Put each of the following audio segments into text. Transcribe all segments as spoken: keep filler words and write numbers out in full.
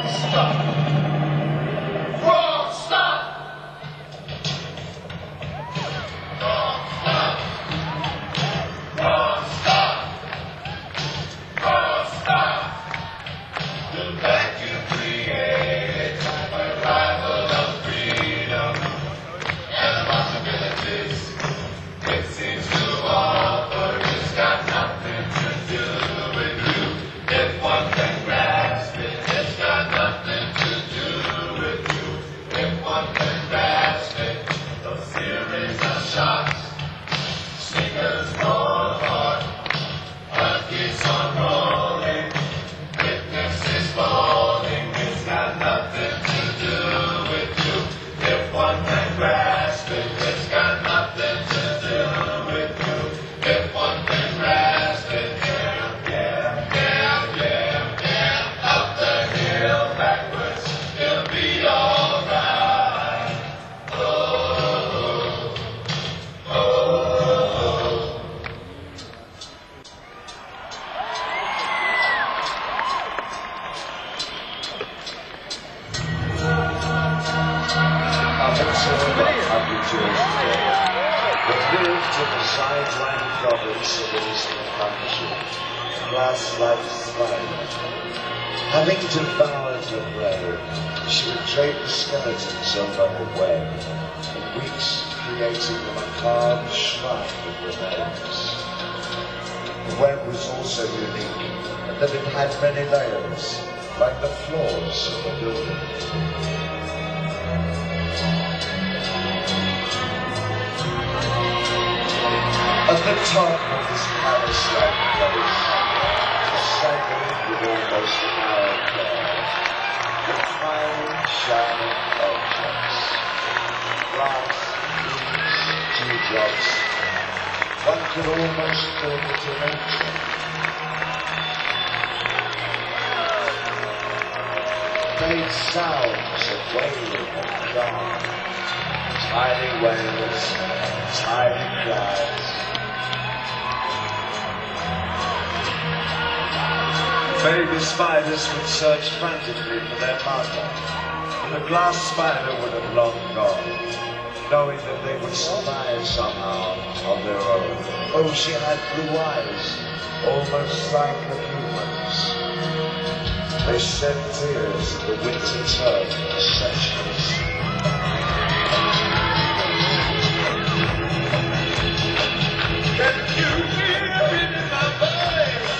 Having devoured her prey, she would drape the skeletons over her web, in weeks creating a macabre shrine of remains. The web was also unique, in that it had many layers, like the floors of a building. At the top of this palace-like place, shining with almost hour care, with tiny, shining objects, glass, leaves, dewdrops, one could almost call it a nature. Made sounds of wailing and crying, tiny wails, tiny cries. Baby spiders would search frantically for their mother, and the glass spider would have long gone, knowing that they would survive somehow on their own. Oh, she had blue eyes, almost like a human's. They shed tears in the winter term for centuries. Can you hear it in my voice?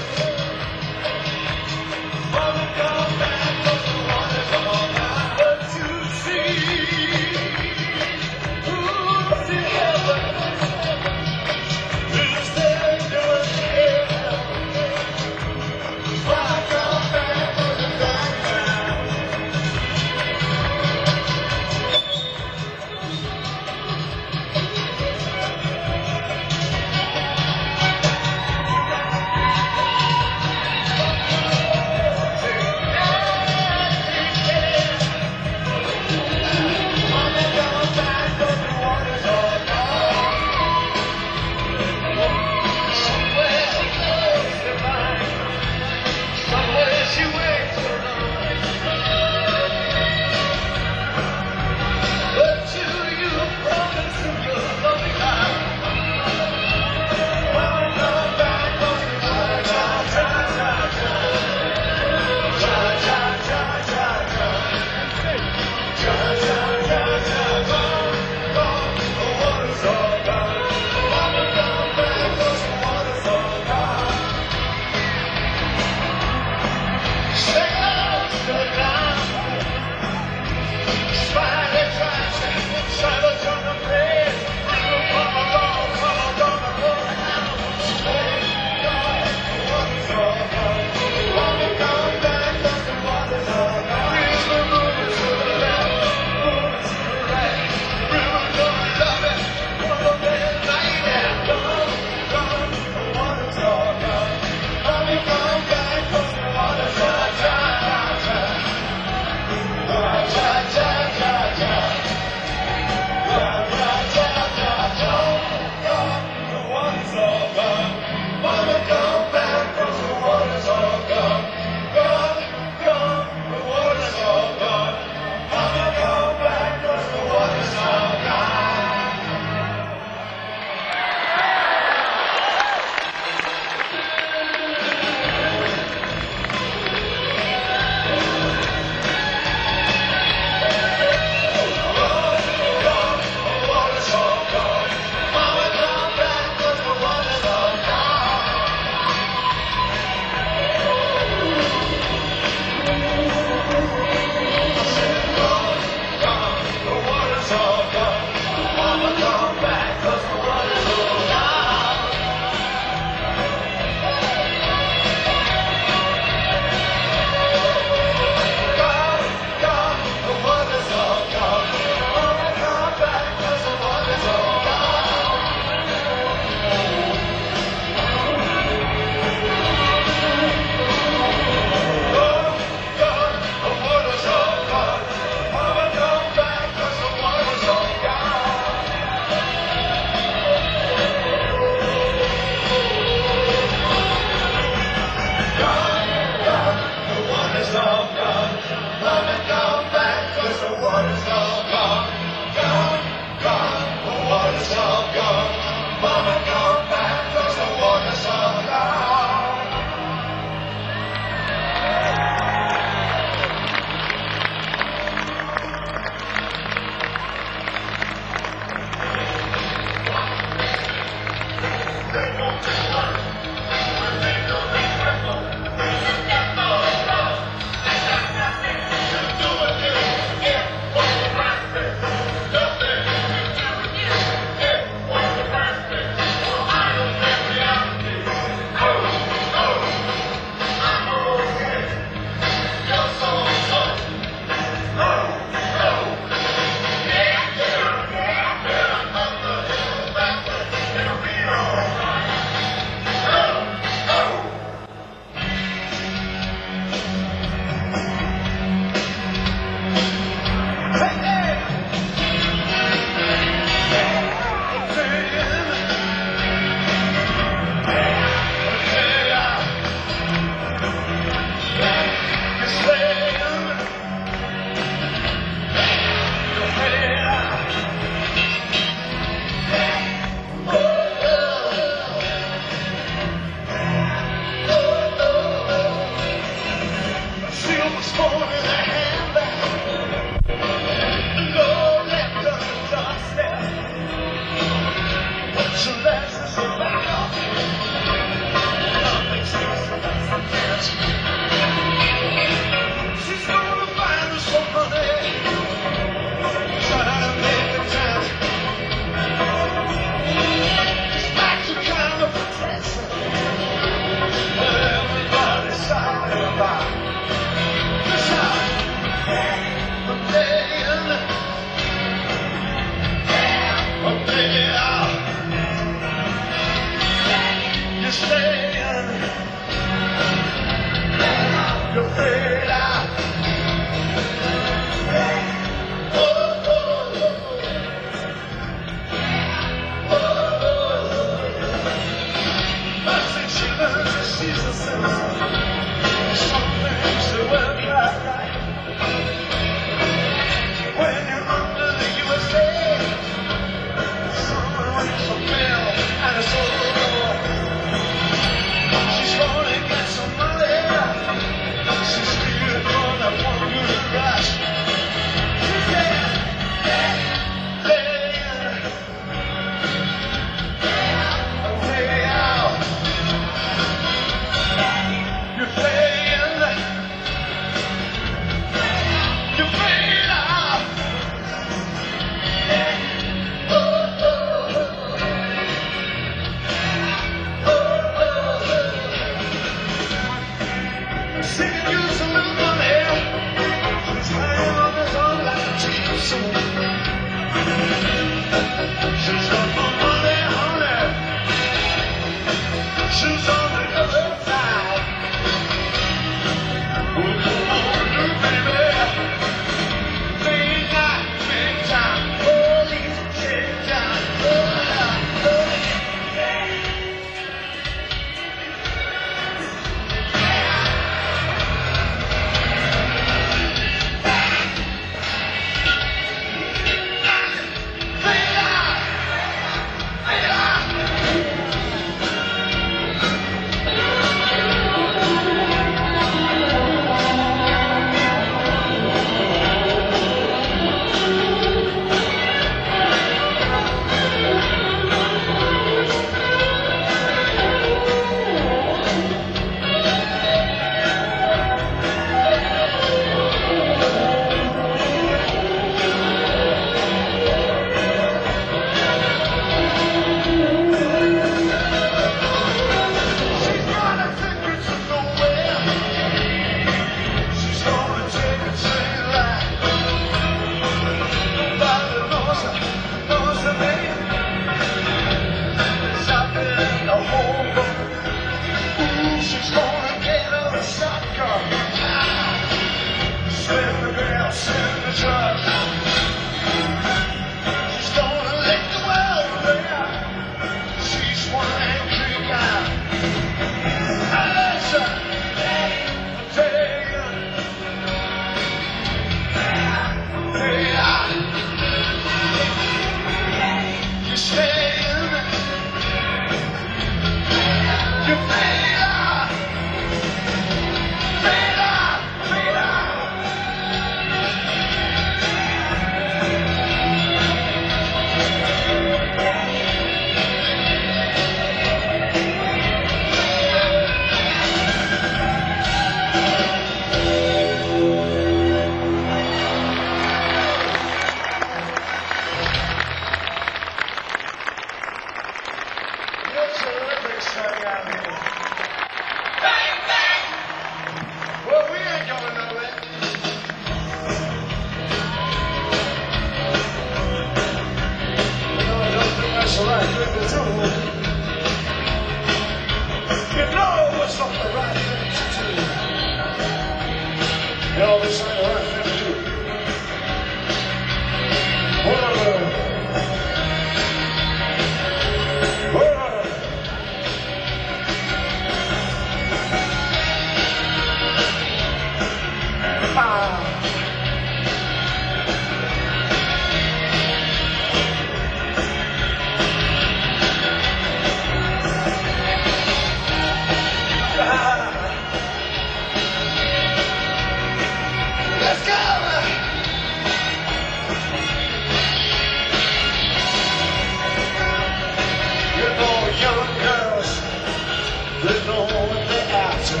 young girls, they know what they're after.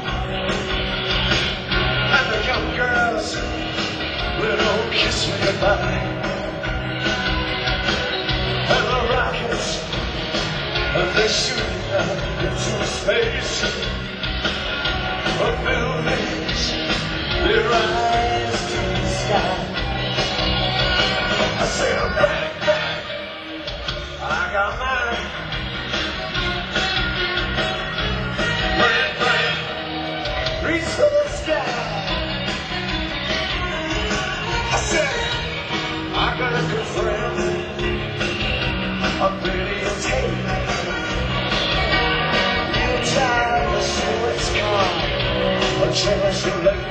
And the young girls, they don't kiss me goodbye. And the rockets, and they shoot up into space. The buildings, they rise to the sky. I say, I'm back, back. I got mine. Bang, bang. Reach for the sky. I said, I got a good friend. A videotape. Real time to see what's gone. A chance to late.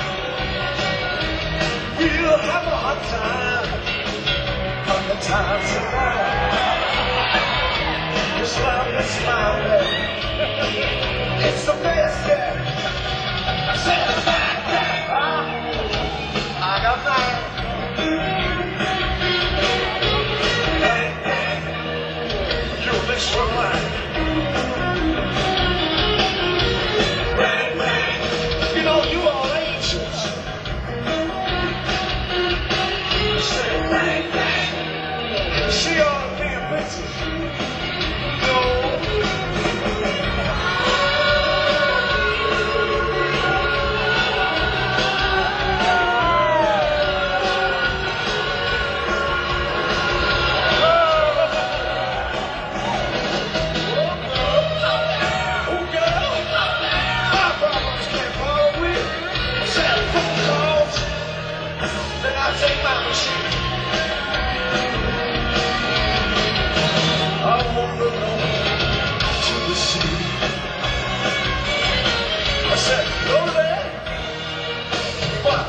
We'll have a hot time. On the time tonight. Just love and smile. It's the best, yeah. I said, back, back, I got mine. Hey, hey, you mix your mind. Bang, bang, you know you all angels. I said, bang, bang, she all damn bitches. No. I said, go there. What?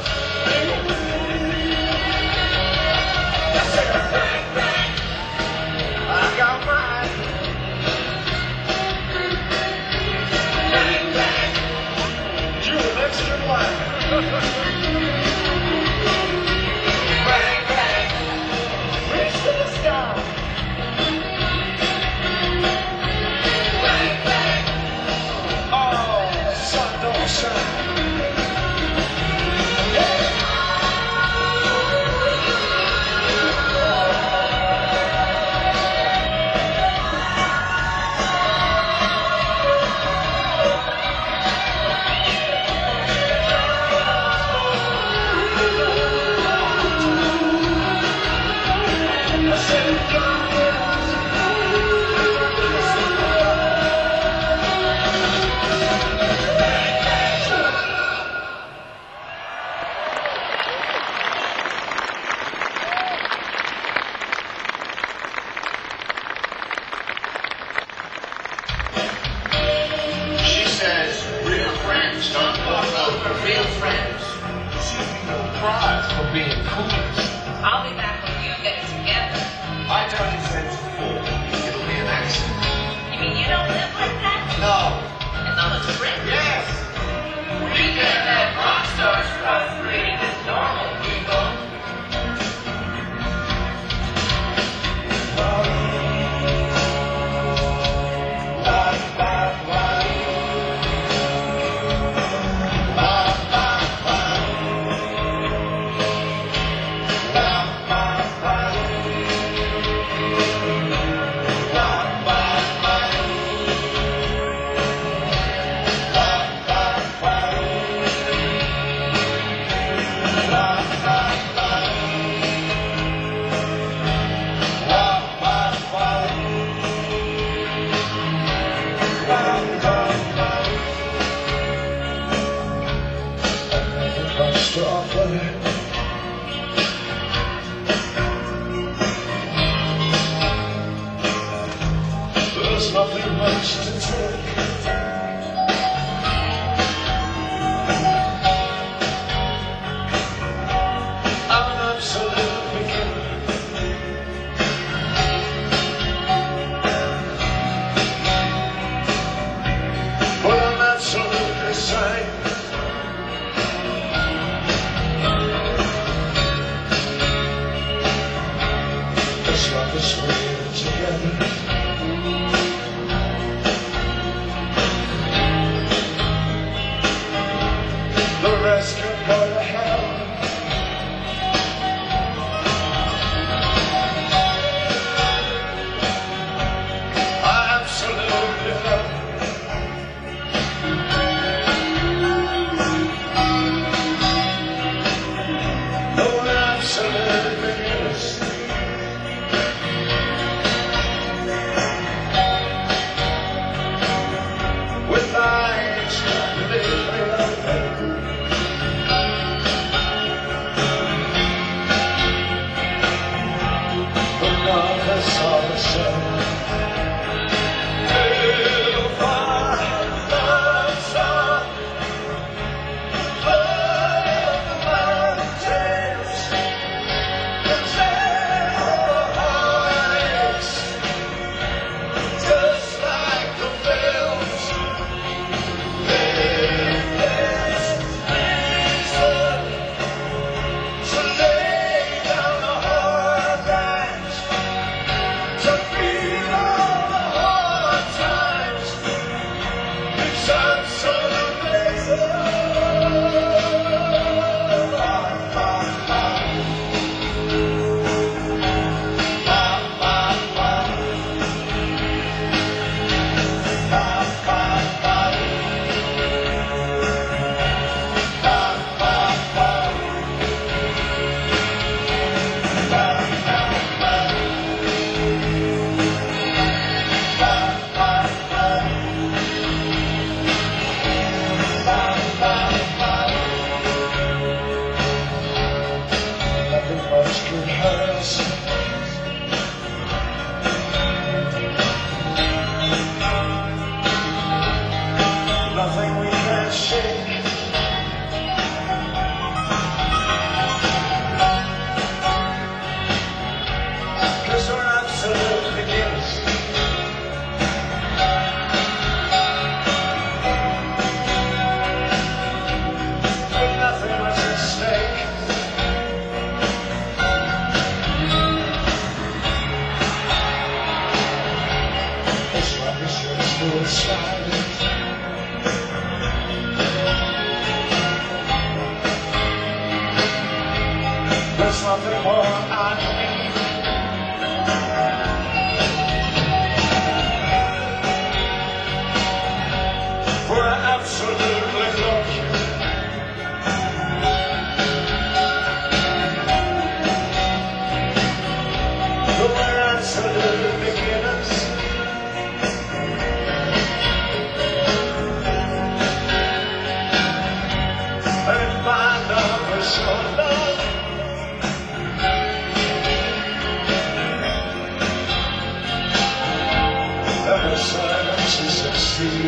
I said, bang, bang. I got mine. Bang, bang. You an extra line. Bang, bang. Reach to the sky. Bang, bang. Oh, sun don't shine. For being coolest. I'll be back when you get together. I don't intend to fall. It'll be an accident. You mean you don't live like that? No. It's on the spring? Yes. We can have rock stars frustrating as normal people. There's nothing much to take. I'm an absolute beginner. But I'm absolutely sane. Let's love this way together. suicide. There's nothing more I need. For I absolutely love you. The way absolute beginners. And find out what's your love. Ever silence is succeed.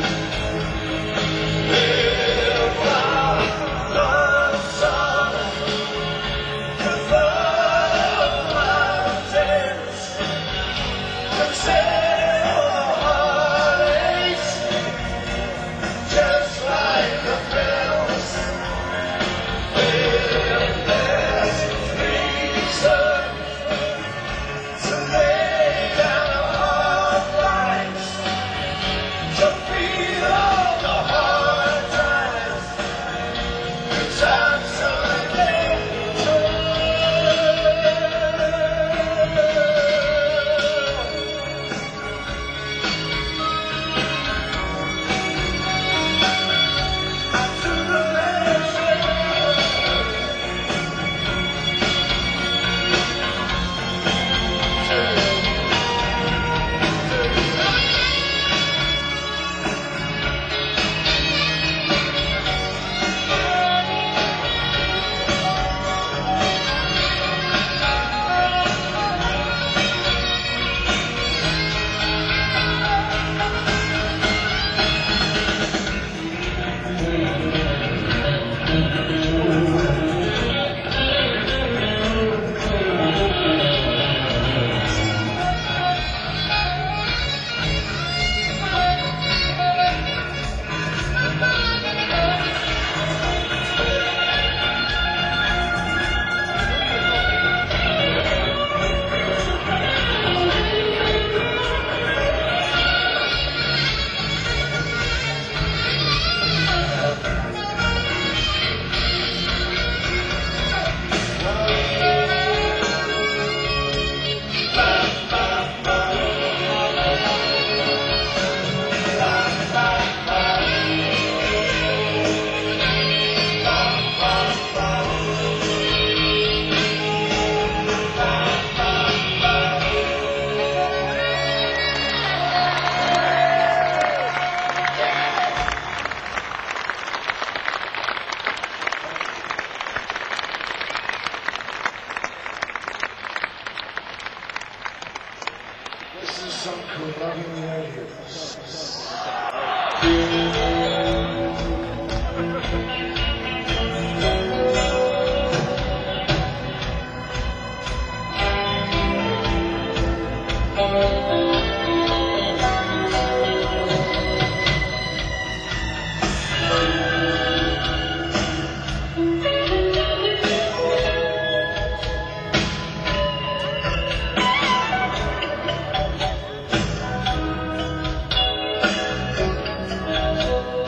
If I love someone, to love my tears, to save our heartaches, just like the bells. If there's reason to lay down our lives, to feel all the hard times, the times of this is some corroding radios.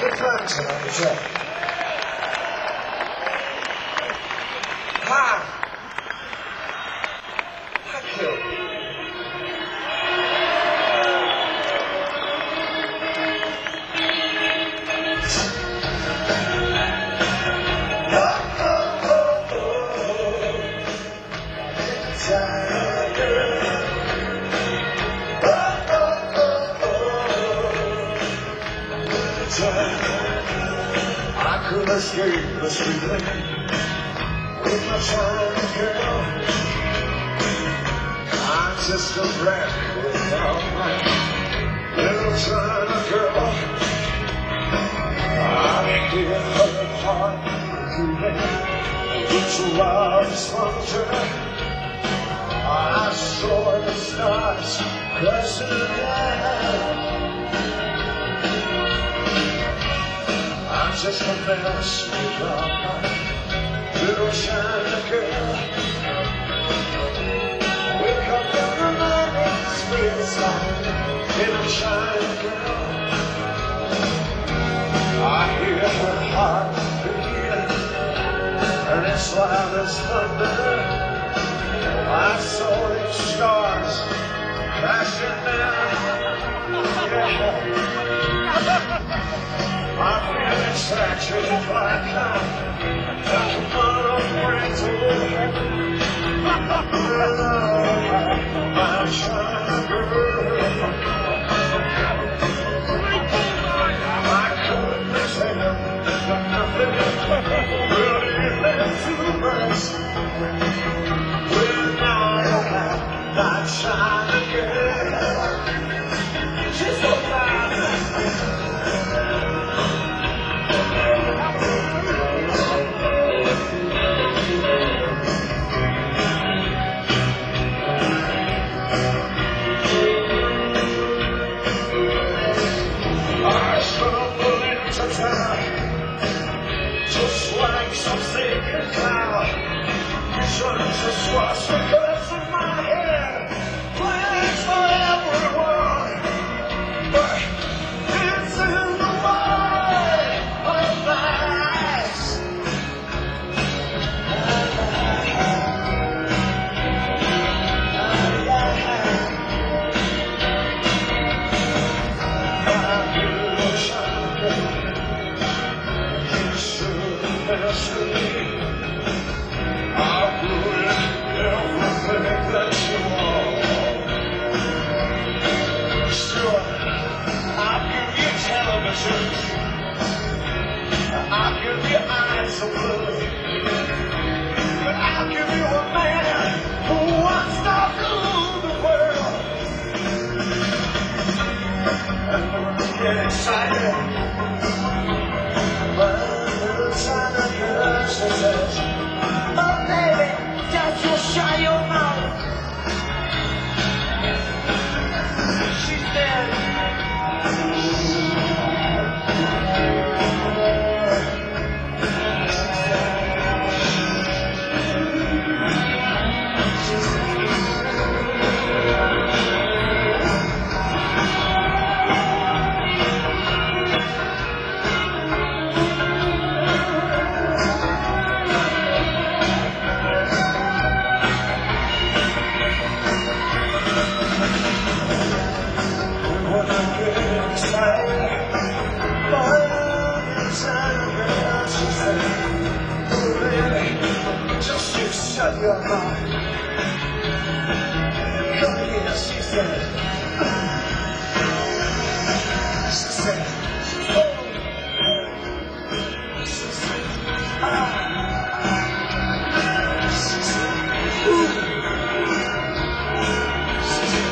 Good time tonight, Jeff. Hi. Hi, kid. I could escape the street with my shining girl. I'm just a brat without my little China girl. I hear her heart beating, it's a wild dysfunction. I saw the stars crashing down. I'm just a mess without my little China girl. Wake up every morning, sweet side, little China girl. I hear her heart beating, and it's loud as thunder. I saw these stars crashing down. My feelings saturated by cloud. Come on, friends, my China girl. I couldn't say nothing, really left to rest. Without my China girl, she's so fine. Just like some sacred cloud, visions of swastikas in my head, plans for everyone, but it's in the way of my eyes. I'll ruin everything that you want. Sure, I'll give you television, I'll give you eyes of blue, but I'll give you a man who wants to rule the world. And when you get excited, China girl, she says, oh baby, just you shut your mouth. She said, shut your mouth. Come here, she said. She said, oh. She said, ah. She said, ooh. She said,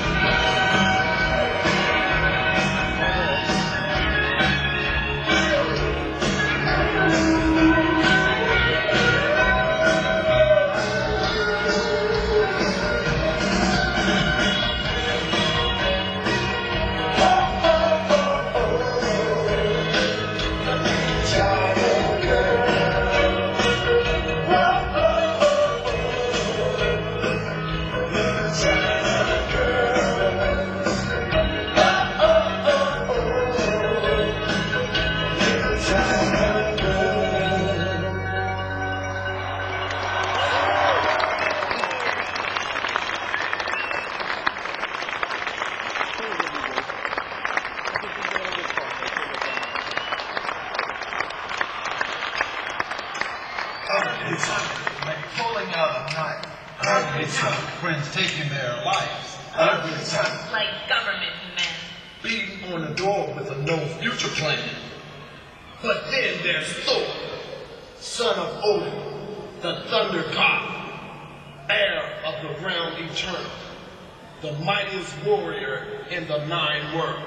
oh, oh, oh, oh. time, like pulling out a knife. Ugly time. Friends taking their lives. Ugly time, Like government men. beating on the door with a no future plan. But then there's Thor, son of Odin, the thunder god, heir of the realm eternal, the mightiest warrior in the nine worlds.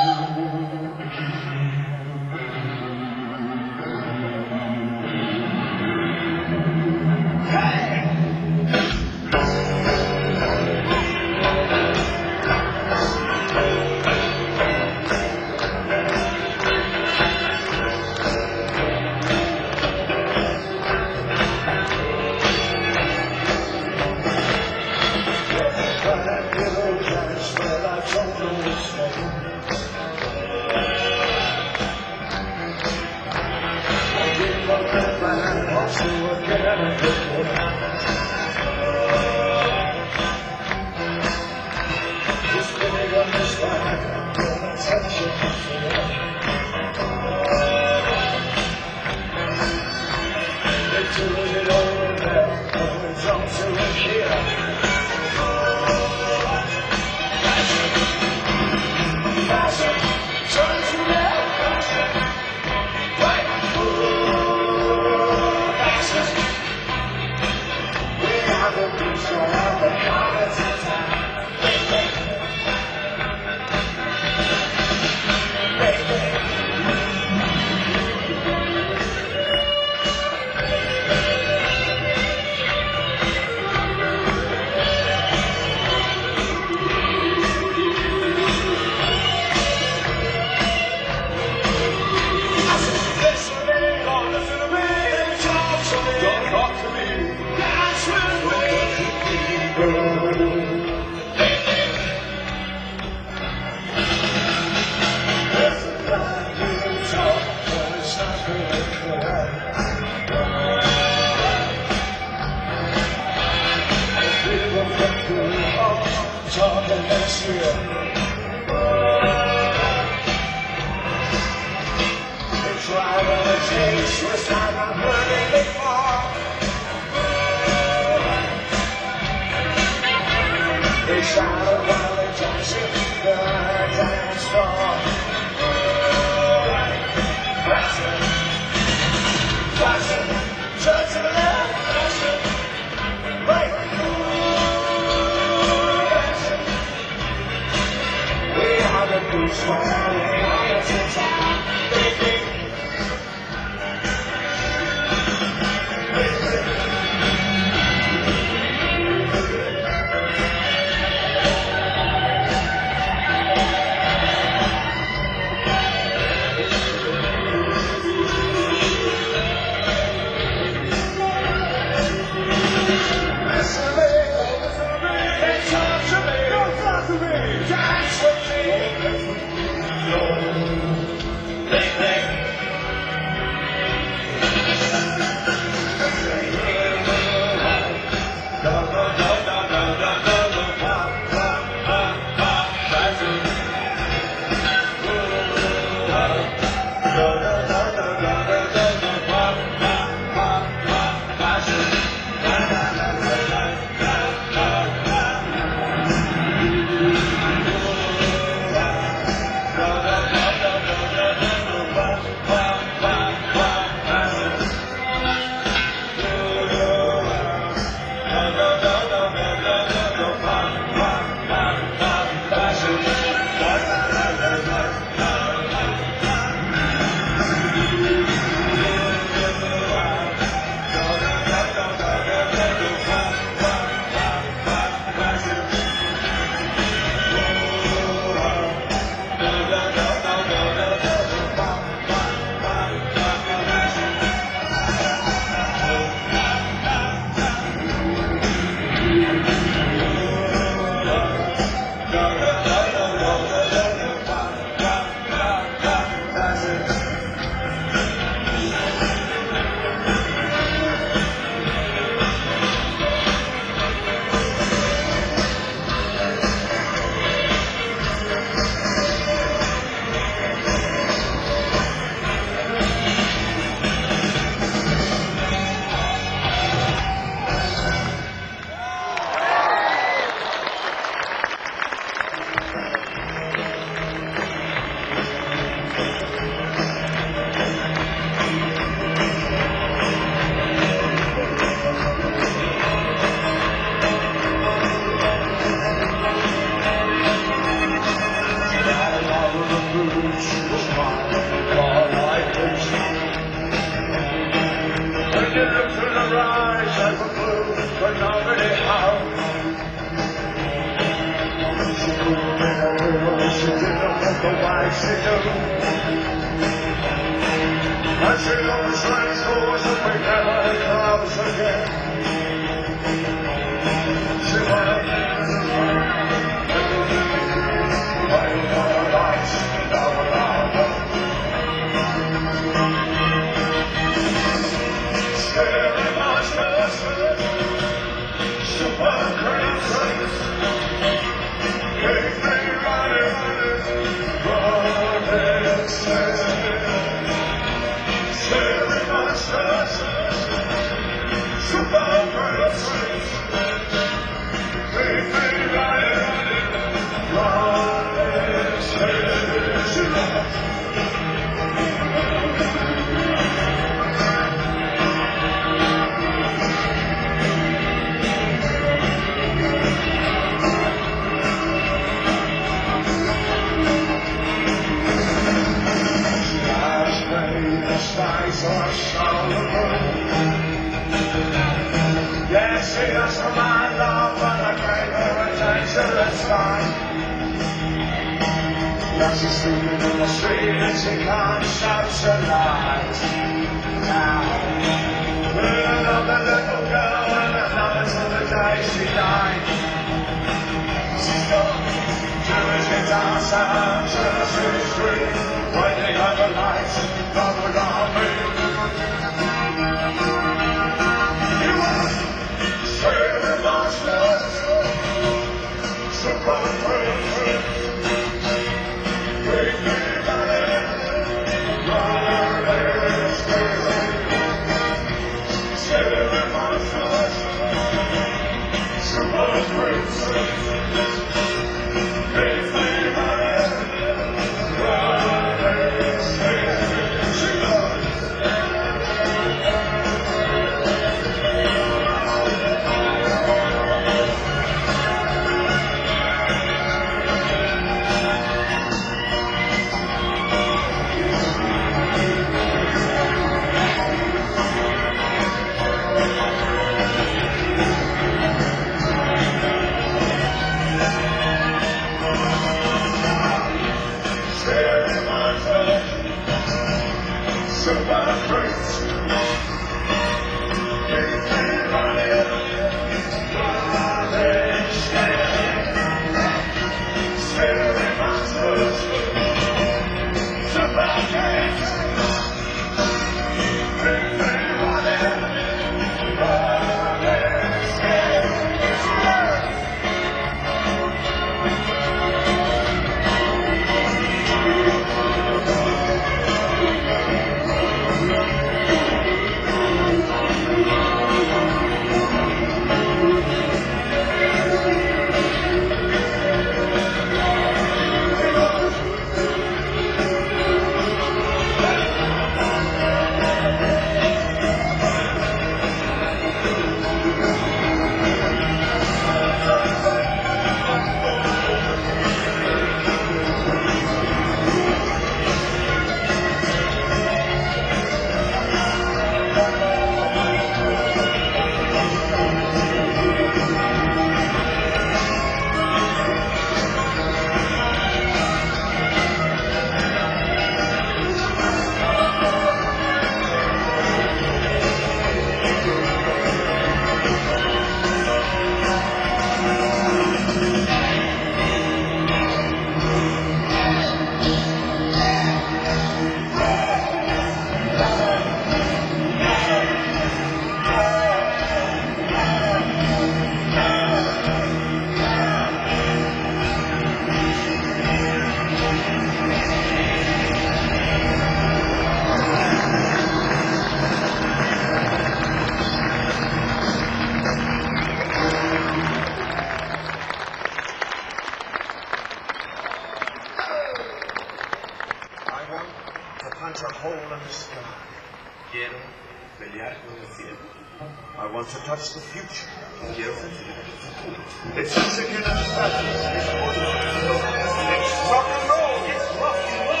It's rock and roll. It's rock and roll.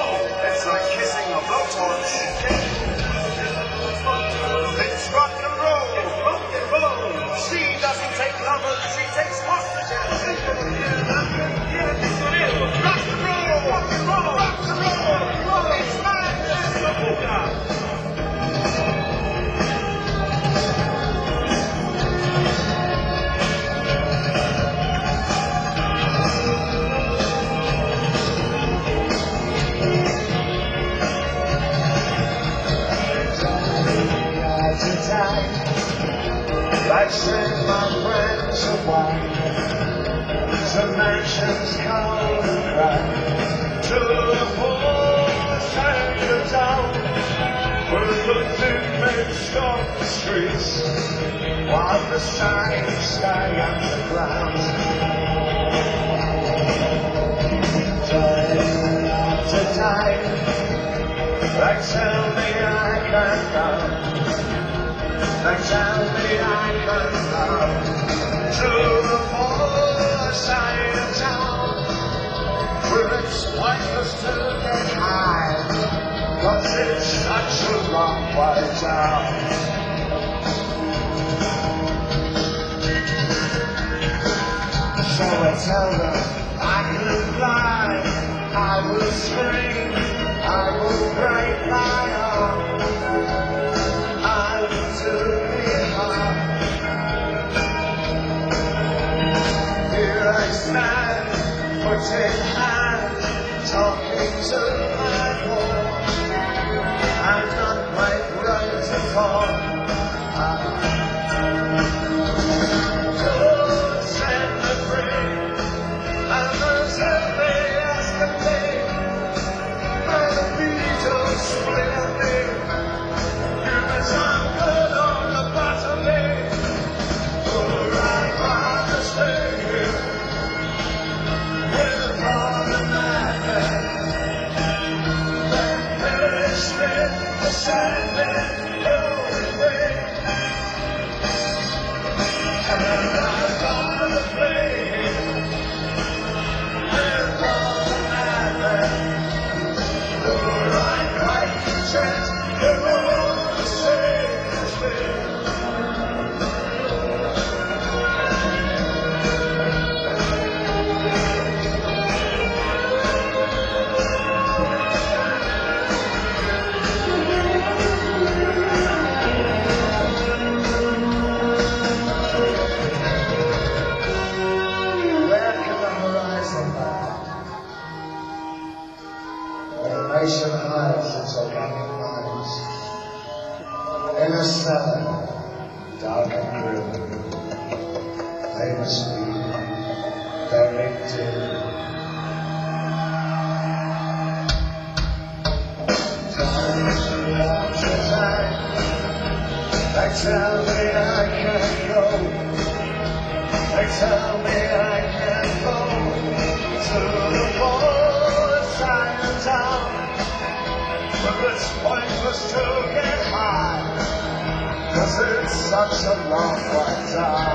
send my friends away to mansions cold and grey, to the poor side of town, where the thin men stalk the streets, while the signs stay underground. Day to day, they tell me I can't go. They tell me I can go to the poor side of town, where it's pointless to get high, 'cause it's such a long way down. So I tell them I can fly, I will scream, I will break my arm, I will do me harm. Here I stand, foot in hand, talking to my wall. I'm not quite ready to fall. Don't set me free. I must have me escapade. By the Beatles split me. Give me some good on the bottom lane. Or I'd rather stay here with all the madmen. Then perish with the sadness going away. And I'd rather play here with all the madmen. Or I'd quite content if I want to stay this way. Where can the horizon lie? Where the nation hides its organic minds, in a cellar, dark and grim, they must be buried dim. Time after time, they tell me I can't go. They tell me I can't go to the poor side of town, but it's pointless to get high, 'cause it's such a long way down.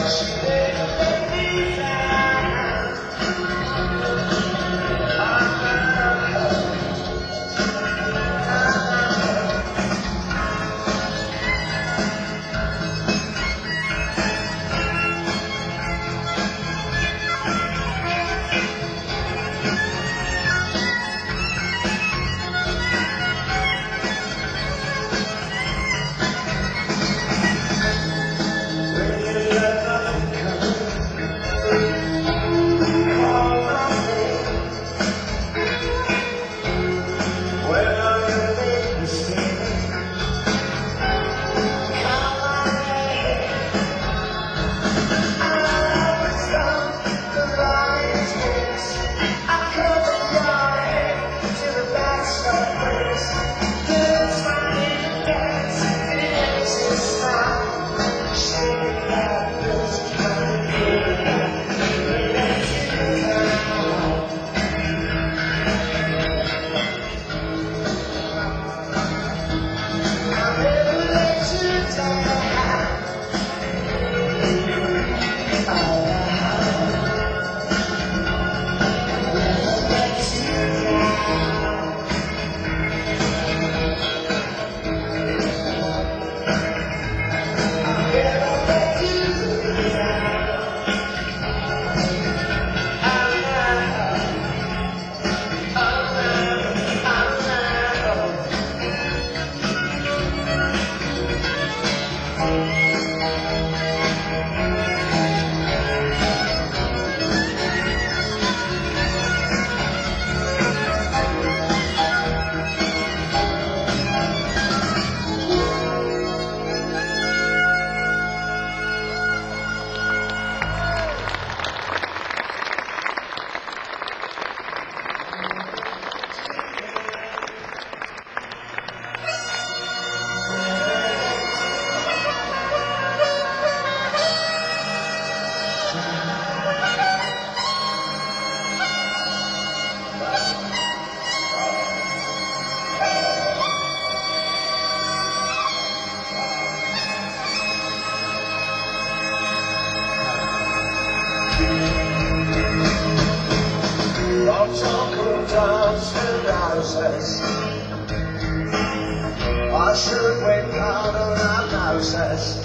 I should wait down around houses.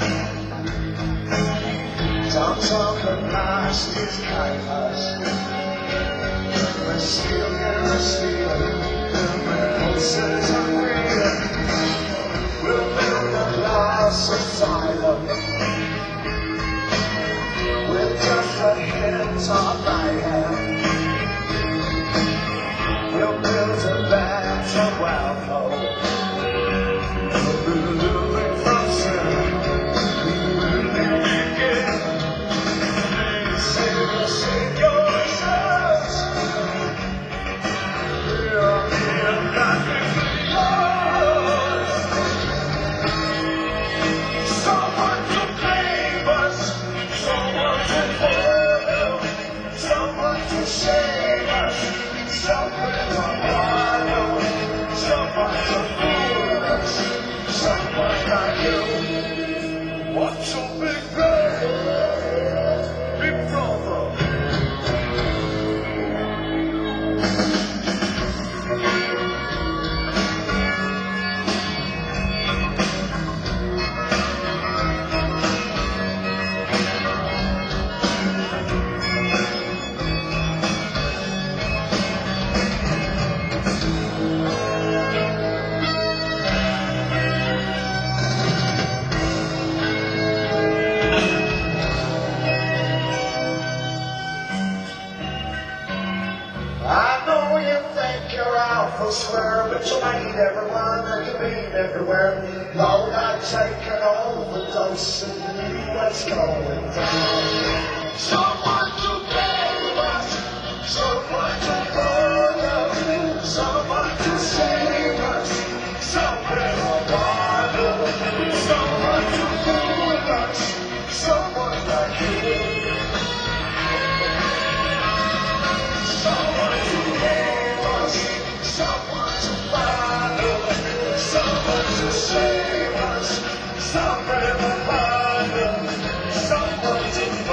Don't talk of last is kindness. We're still gonna steal when pulses are real. We'll build a glass asylum with just a hint of mayhem. We'll build a better welcome. What's your big brother? Big brother. I know you think you're out for swear, but you ain't everyone and you mean everywhere. Lord, I've taken overdose and you what's going down. Someone to blame us, someone to burn us, someone to save us, somewhere above us, someone to fool us, someone like you. Someone to name us, someone to follow, someone to save us, somewhere above us, someone to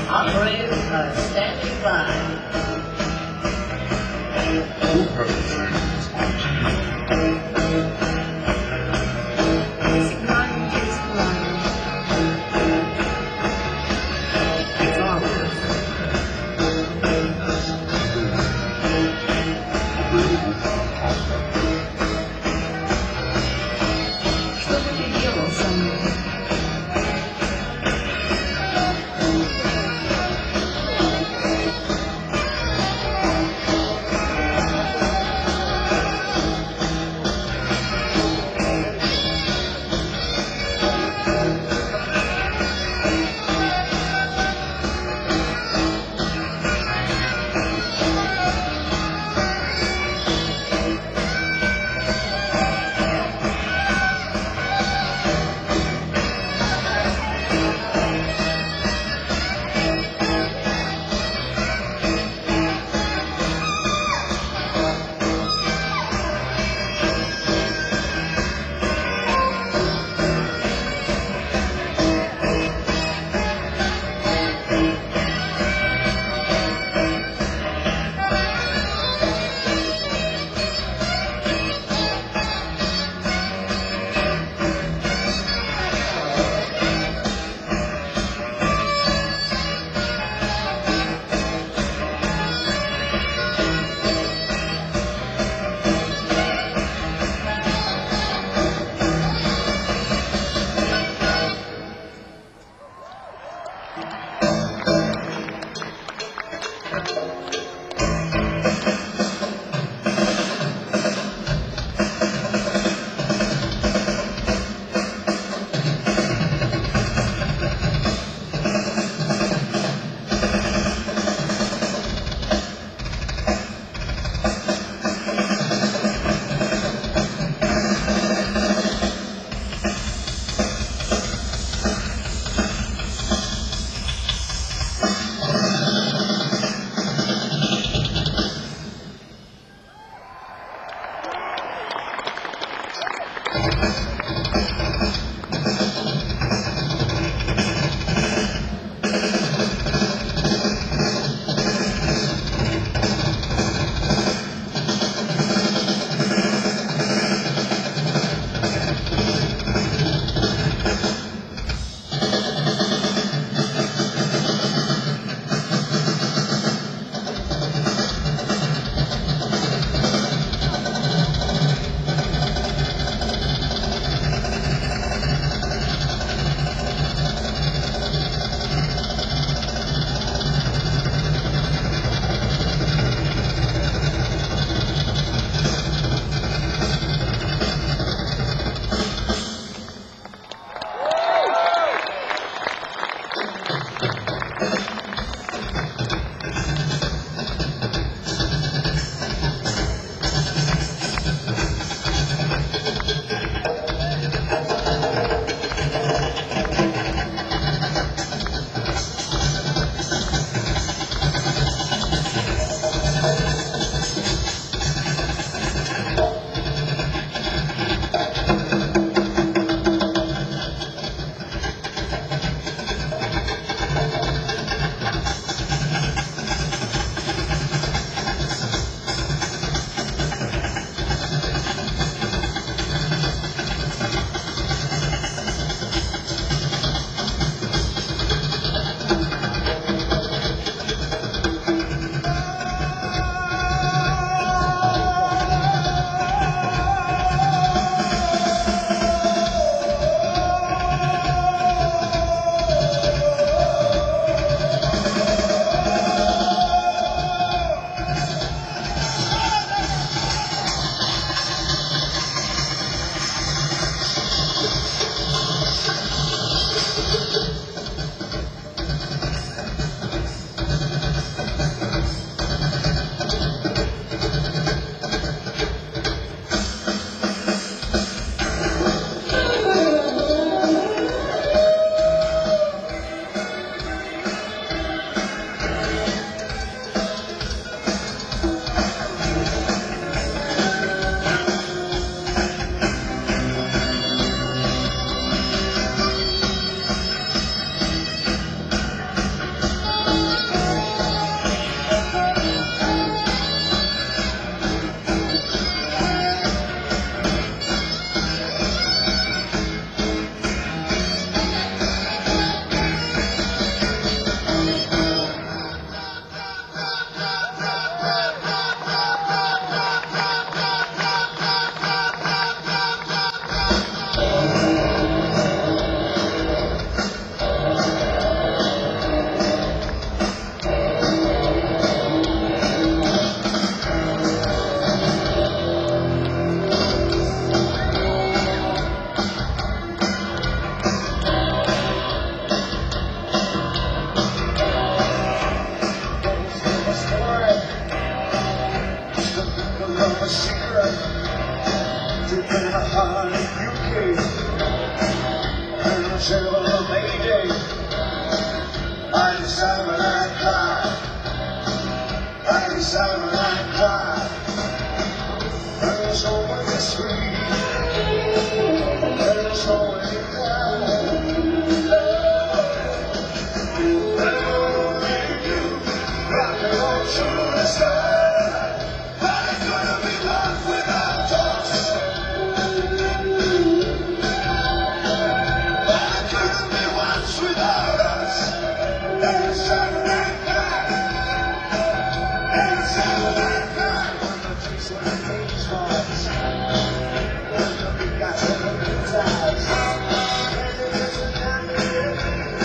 Operators are standing by. All perpetrators are G. Signal is blind. It's obvious. Что бы ты делал со мной? Saturday Night Live. Every Saturday Night Live. And it's always sweet. And it's always down. And only you rock and roll to the sky. But it's gonna be one without us. But it couldn't be once without us. Every Saturday Night Live. Every Saturday Night Live. When the chicks and the ladies rise. When the big guys and the good times. And the kids and the kids.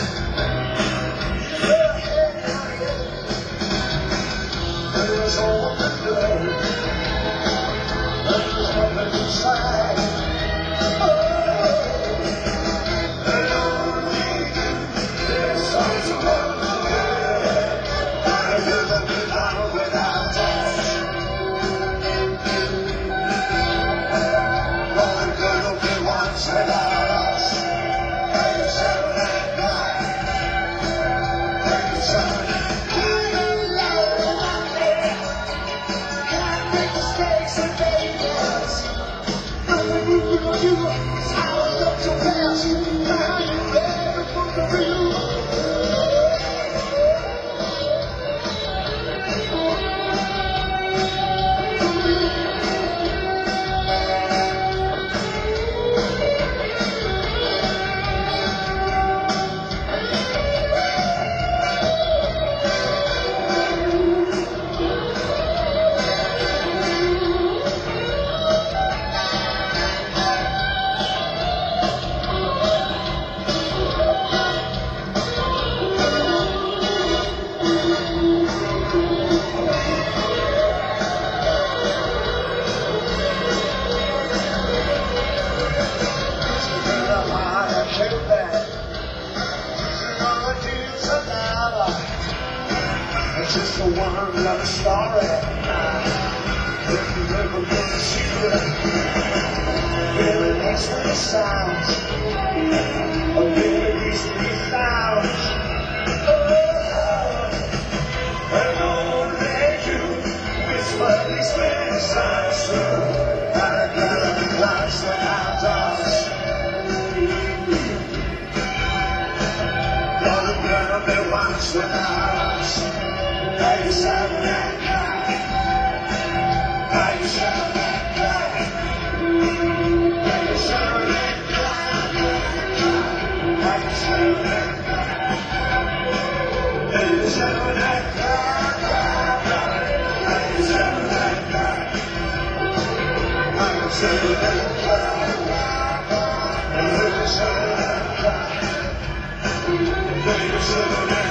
And there's all what to do. And there's nothing inside. Oh, and only you. There's songs along the way. I hear them without, without us. Oh, and gonna be once without us. Every Saturday night. Every Saturday night. Can't make mistakes and failures. Nothing you can do is how it looks your past. Now you're better for the real. It's just a one love story. If you ever get to see it, really makes me sound. A really easily found. Oh, and only you whisper these things I'm sure. I gotta be once without us. Gonna, gonna be once without us. Every Saturday night. Every Saturday night. Every Saturday night. Every Saturday night. Every Saturday night. Every Saturday night. Every Saturday night. Every Saturday night. Every Saturday night.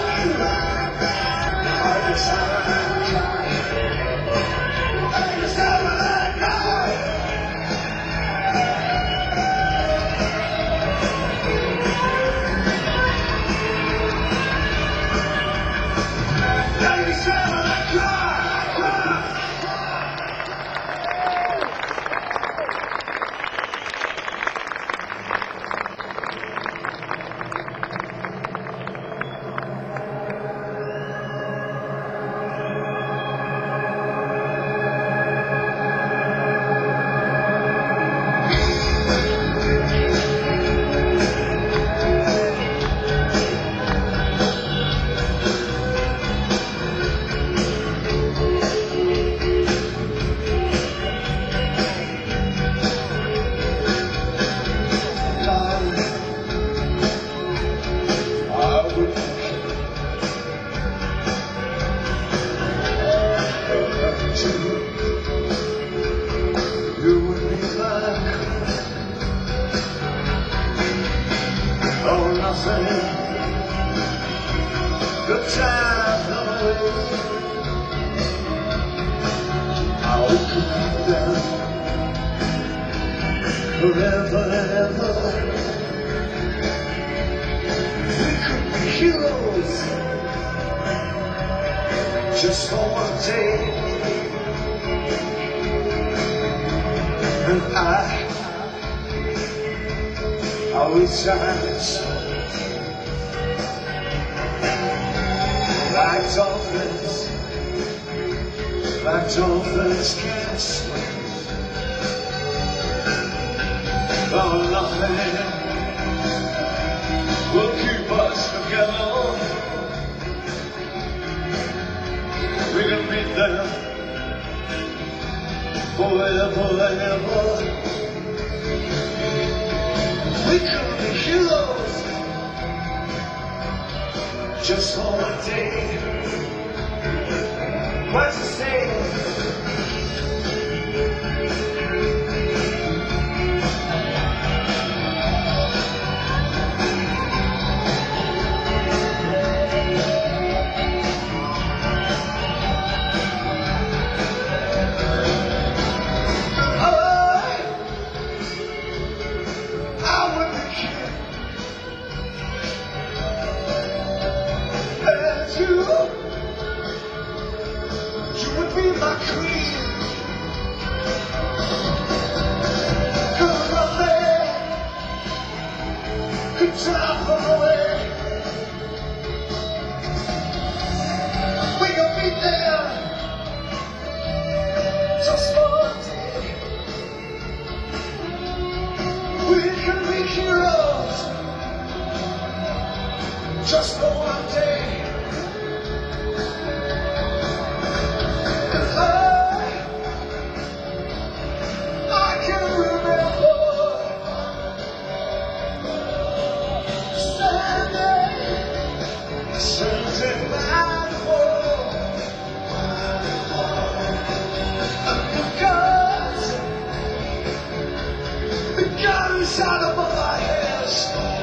Good times no way. I'll keep them forever and ever. We could be heroes just for one day. And I, I wish I had so. like dolphins, like dolphins can't swim. Oh, nothing will keep us together. We can beat them forever and ever. We could be heroes just for a day. What you say? You, you would be my queen. Cause nothing could drive her away. We can be there just for a day. We can be heroes just for one day. Out of my hands,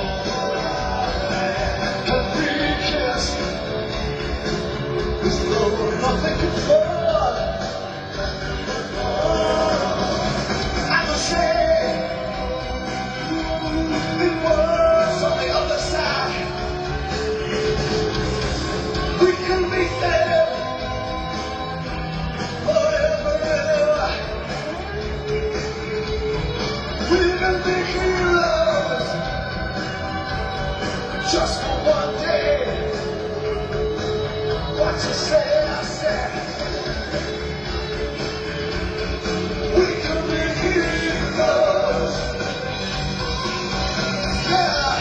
and we kiss as though nothing could fall. And the same, it was on the other side. We can be there forever and ever. We can be heroes just for one day. What you say, I said. We can be heroes. Yeah.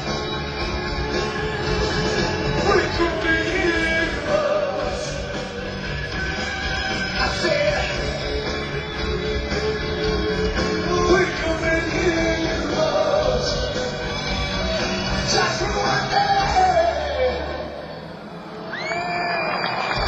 We can be heroes. I said. We can be heroes. Just for one day.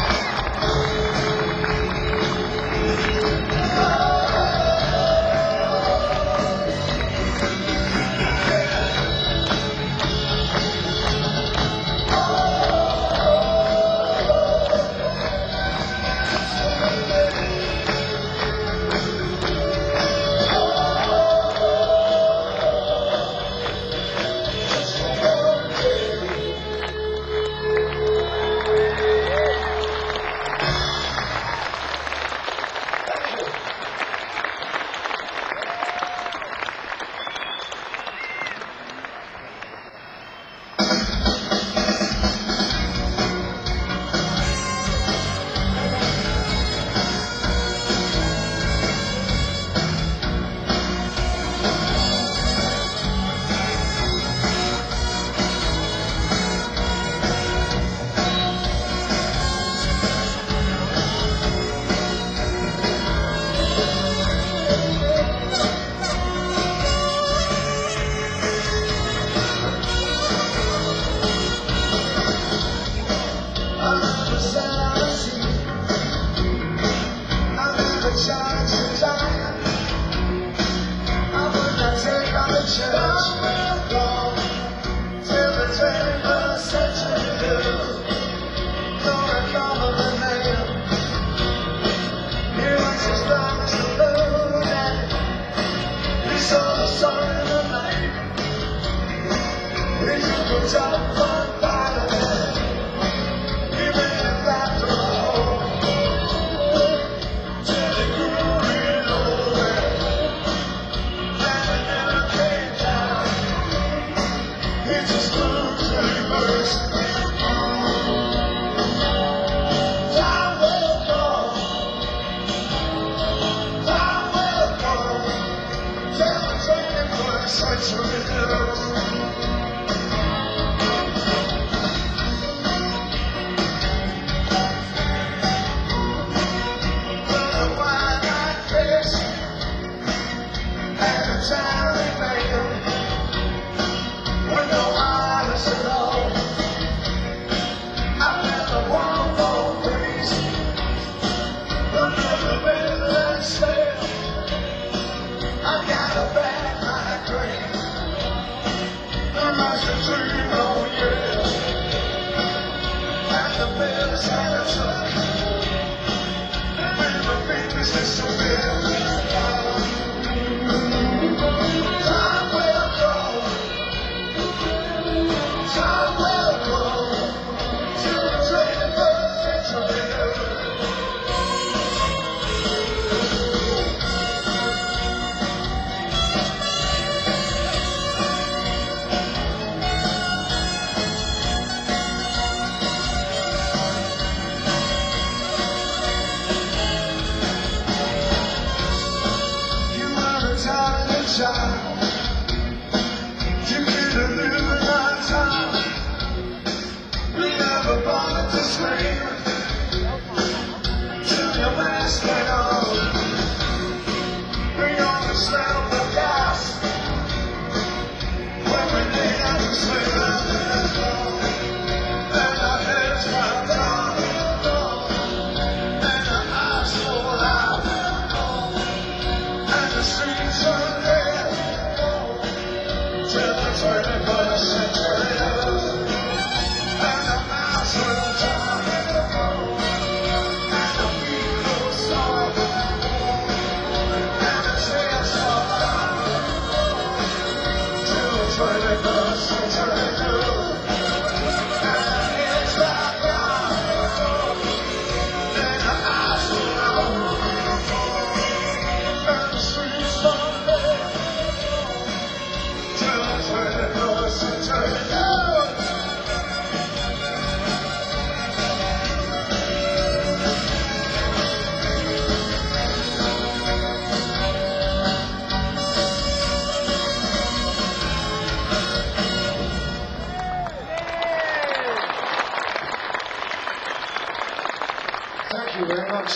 Thank you very much.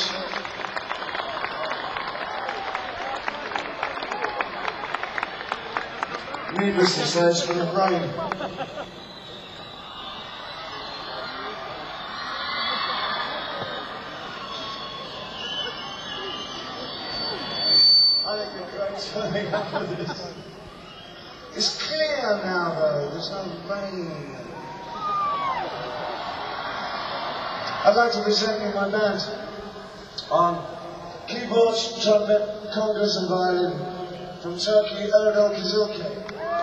Needless to say, it's been a brain. I think you're great turning up with this. It's clear now, though. There's no rain. I'd like to present you my band on keyboards, trumpet, congas and violin from Turkey, Erdal Kizilke.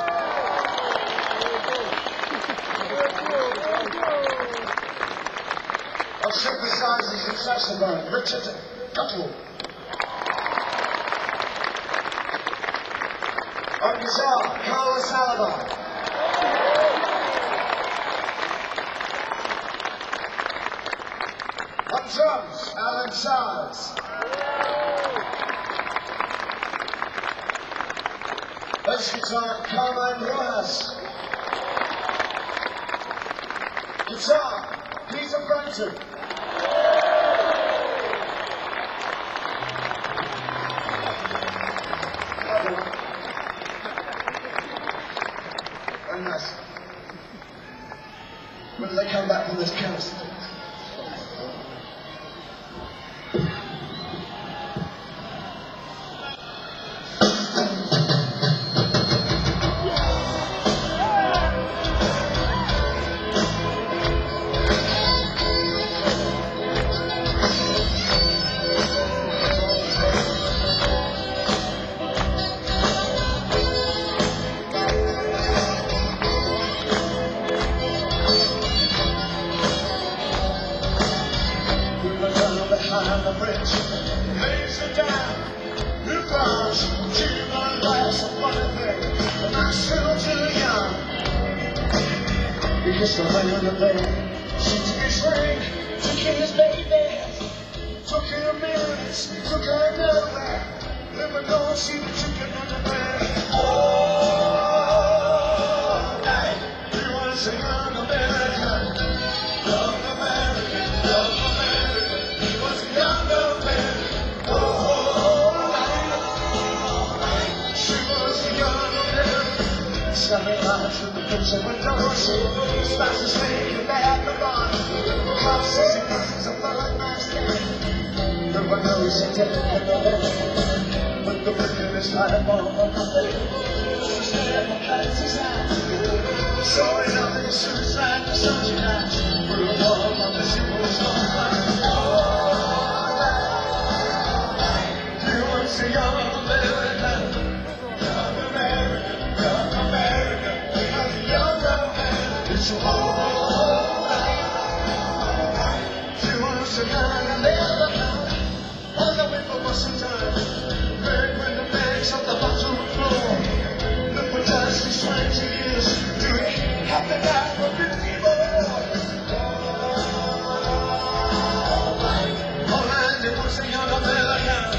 On synthesizers and saxophone, Richard Cuttle. On guitar, Carlos Salaba. On drums, Alan Sars. Bass guitar, Carmine Rojas. Guitar, Peter Frampton. Very nice. When do they come back from this coast? Behind the bridge, lays it down, new flowers, to my life's a funny thing, and I'm still too young. Because the way on the bed, she took his ring, took his baby, took her minutes, took her nowhere, never gonna see the chicken on the bed. Oh, night, he was a young American, young American, young American. Seven lives in the picture window, she smashes me in the head of the barn. Crosses and crosses a blood mask. No one knows a dead in the head. But the wicked is like a bomb on the head. She's dead for places and So enough is suicide for such a night. We're all on the simple song. You want to see young America, young America, young America, because young America is so alright. You want to see young America, on the way for busting time. Heard when the bags of the bottom floor. Look what does these twenty years do it? Have the guy for fifty more. All right, you want to see young America.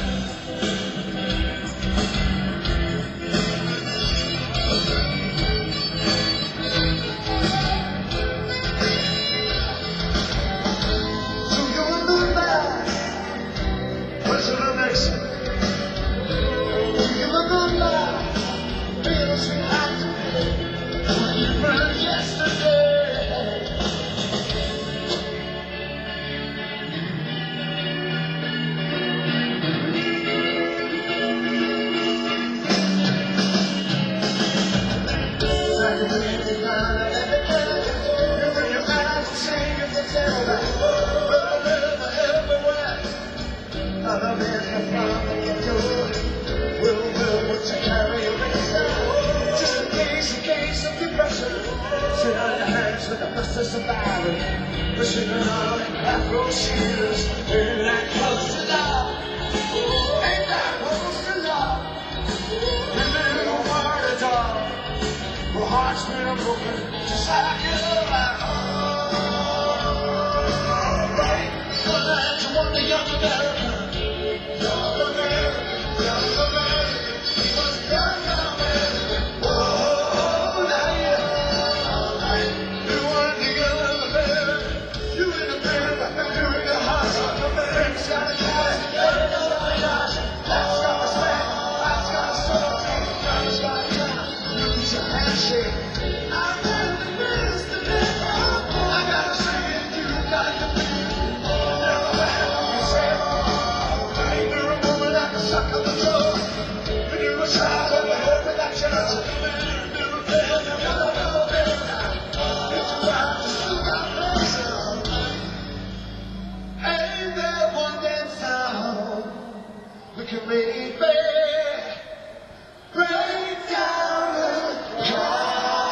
President Nixon, do you remember being a sweetheart when you burned yesterday? Like a baby down at every time, you bring your eyes and sing at the tailback, but everywhere. Other men have found they can do it. Will, will, what to carry a razor? Just in case, in case of depression. Sit on your hands with the best of surviving. Pushing it on afro shears. Ain't that close to love? Ain't that close to love? And then no heart at all. My heart's been broken, just like you are. Right? One night you want the young American. Young America, young America, was young America. Whoa, now yeah. You want the young America, you in America, you in the house of America. It's got a cash, it's got a yacht, that's got a smack, that's got a soul, that's got a time. Use your handshake. I got the best of it. I gotta say it, you got the best. Never mind, you say suck on the door. When you were child of the hope of that church, never been another little bit. It's about to still got pressure. Ain't there one damn sound that can make me break down and cry?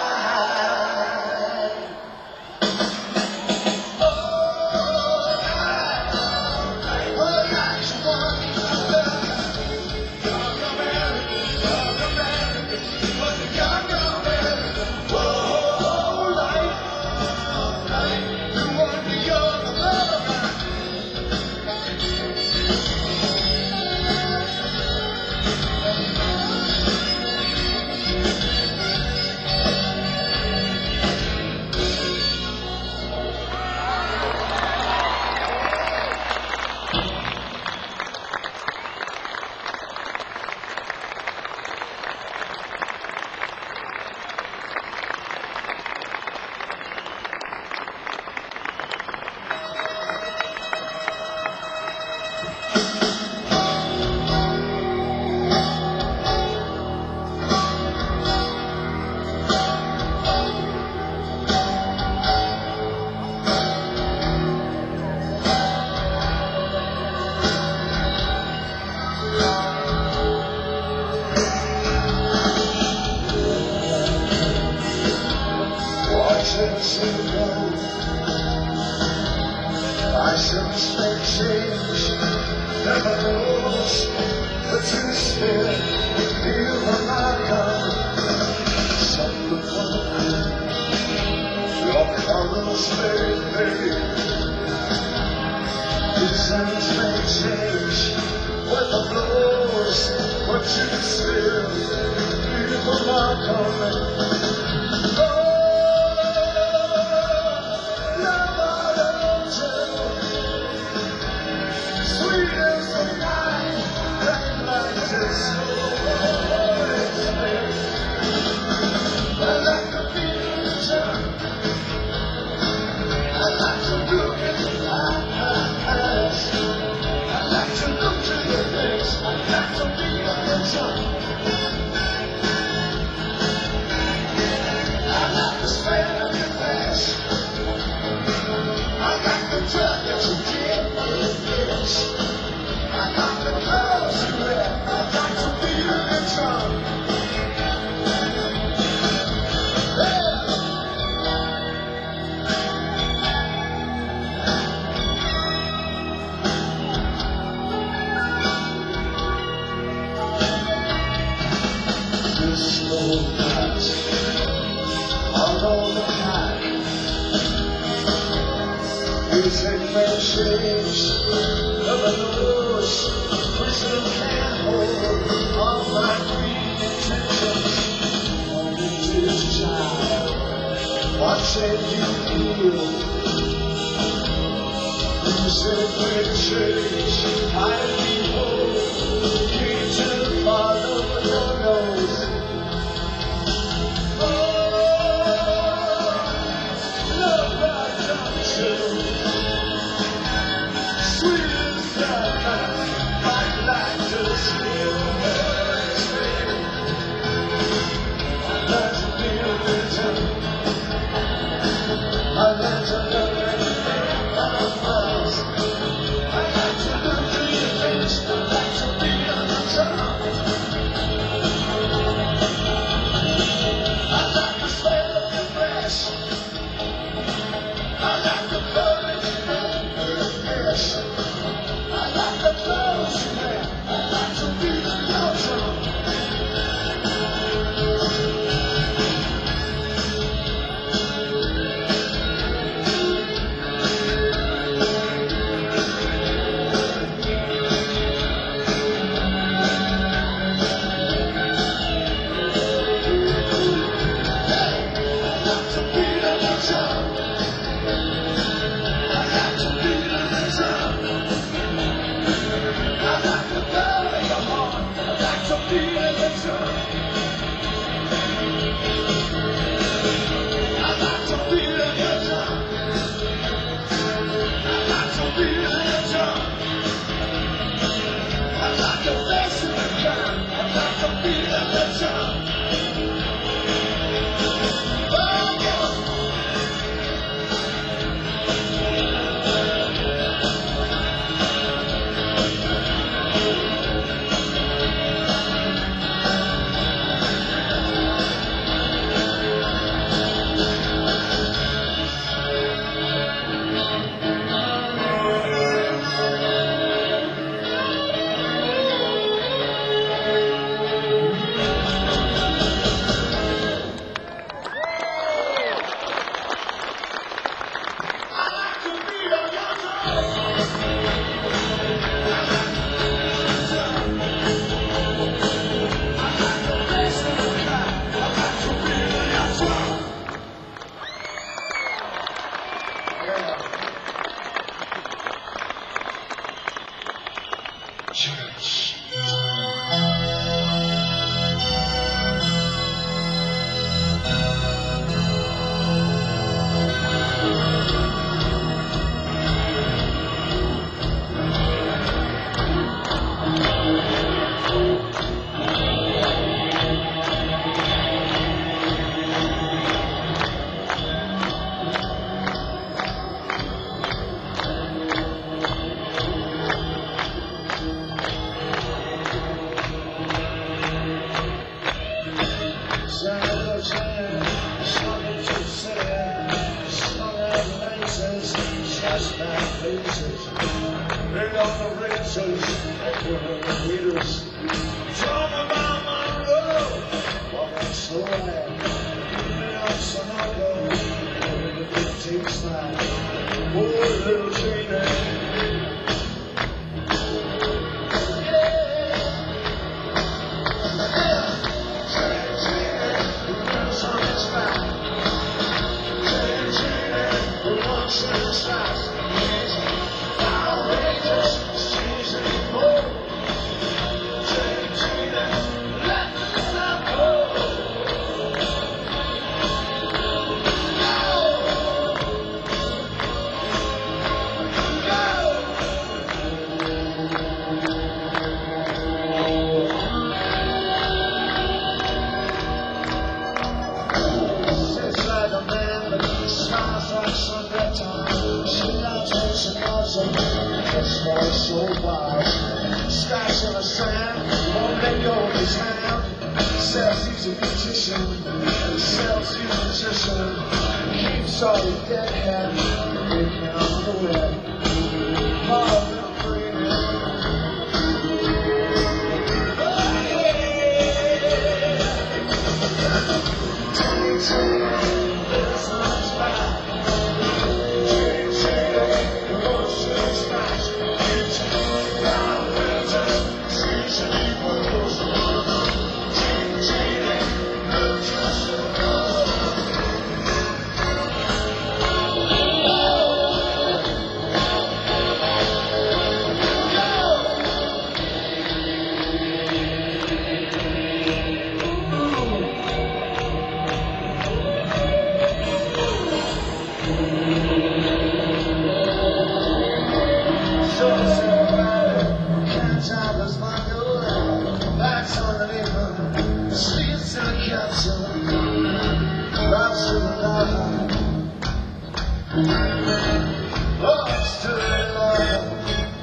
I shall expect change, never knows, but you still feel my coming. Some look for the pain, your colors may fade. Seasons may change, weather blows, but you still feel my coming. Every man shakes, never knows, wisdom can't hold all my greed intentions. Only this child, what said you feel? You said great church, I people came to follow your nose. Church. Thank you. Lost to the love.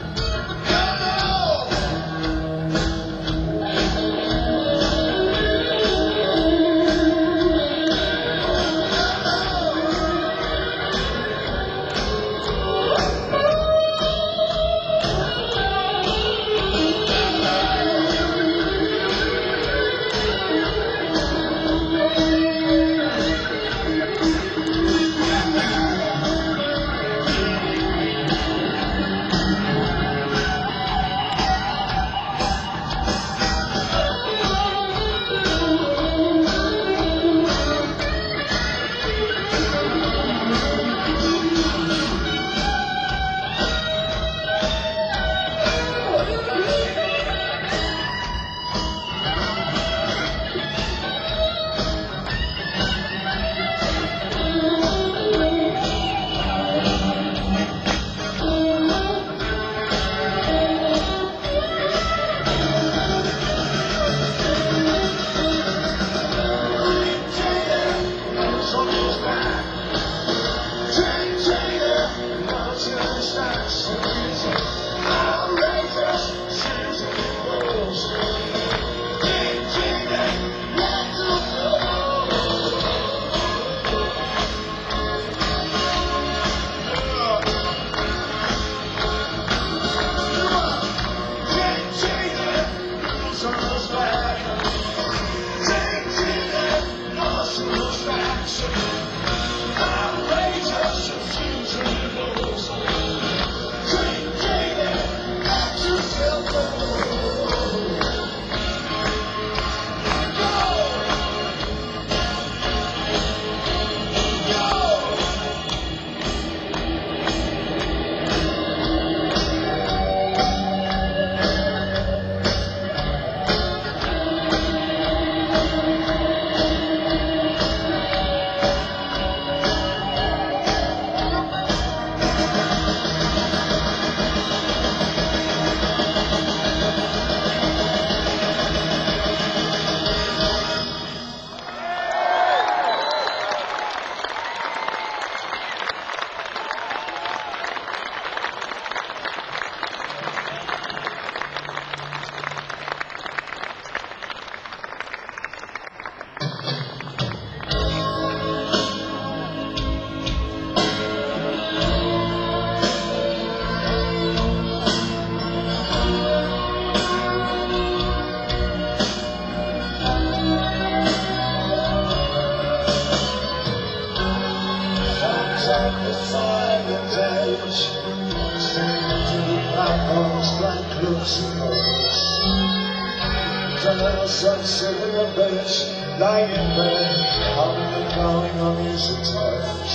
Sunset in the bench, lying in bed, humming and blowing on music touch.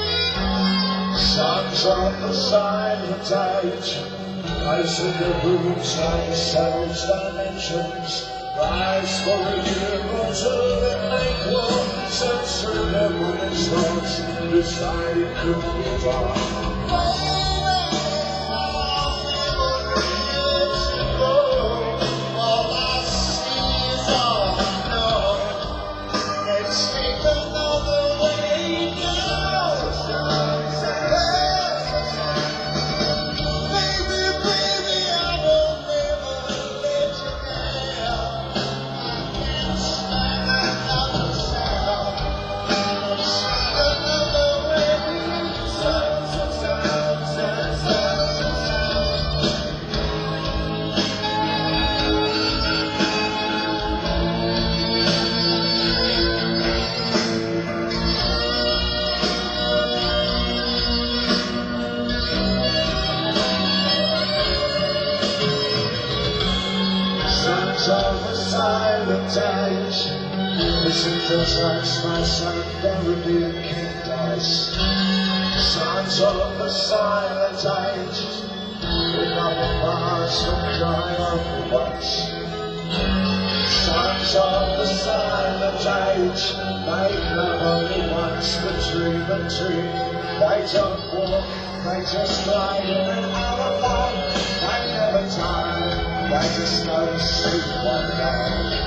Songs on the silent age, placing their roots like the savage dimensions. Rise for a universal that make war, censor their women's thoughts, decide it could be wrong. Of a silent age, listen to tracks my son Melody and King Dice. Sounds of a silent age, with nothing bars from crying over once. Sounds of a silent age, make love only once, but dream and dream. They don't walk, they just lie in an alibi. like a snow suit one day.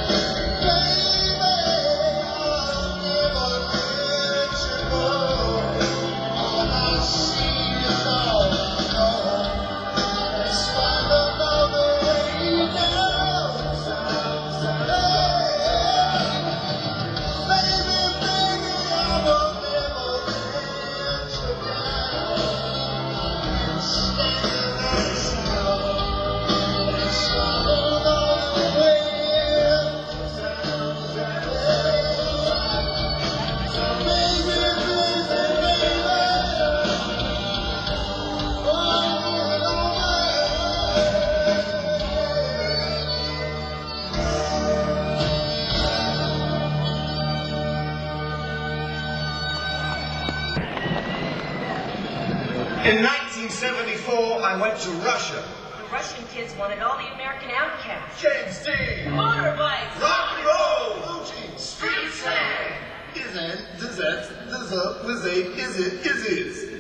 In nineteen seventy-four, I went to Russia. The Russian kids wanted all the American outcasts. James Dean, Motorbikes. rock and roll, Street slang. isn't, does that, does up, was a, is it, is is.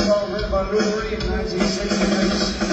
song written by Lou Reed in nineteen sixty-six.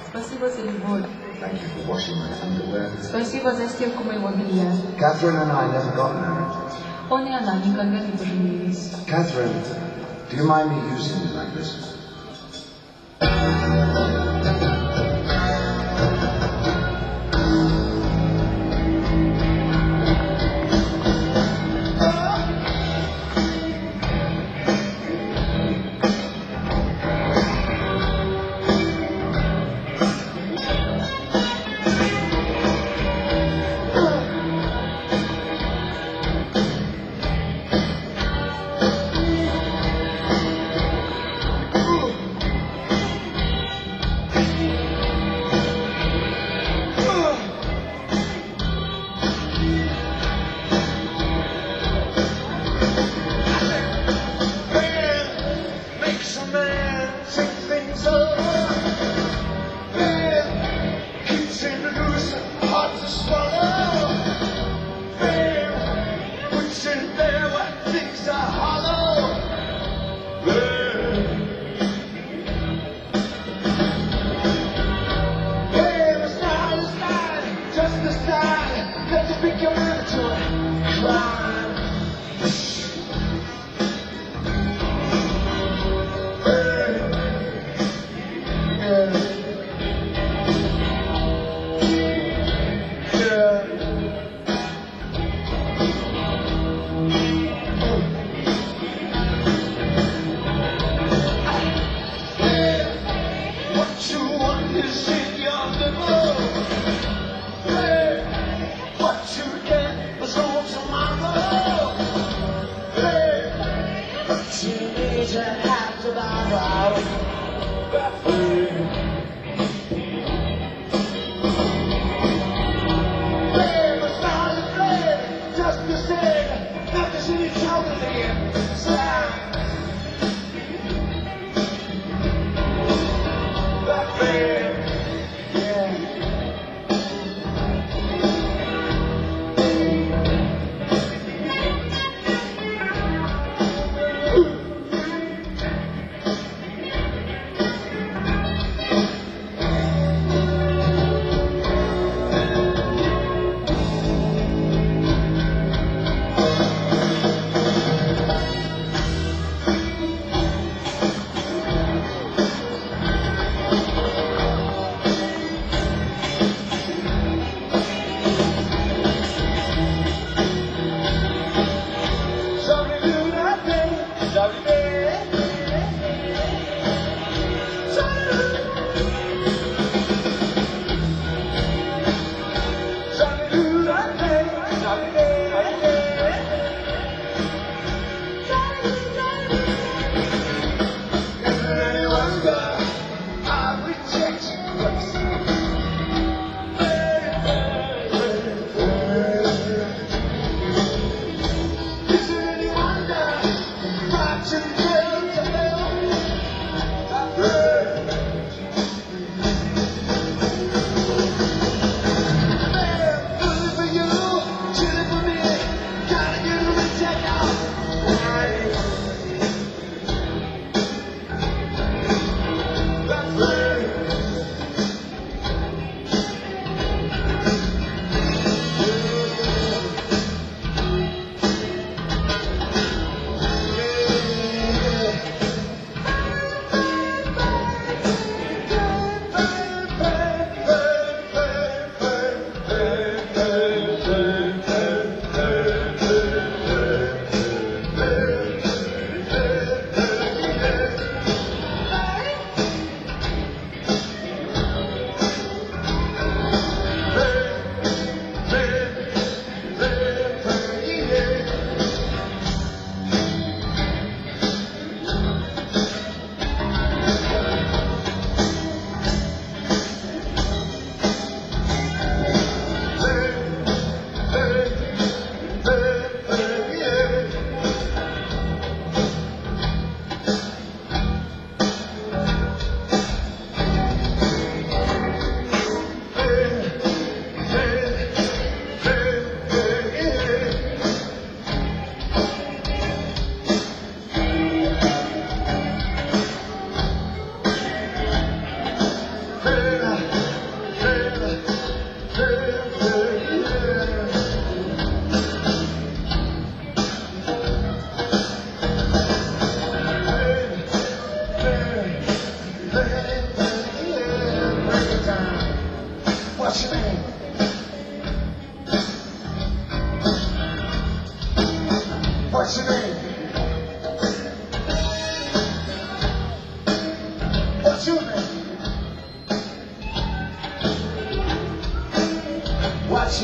Спасибо за любовь. Thank you for washing my underwear. Спасибо за стирку моего белья. Catherine and I never got married. Он и она никогда не поженились. Catherine, do you mind me using you like this?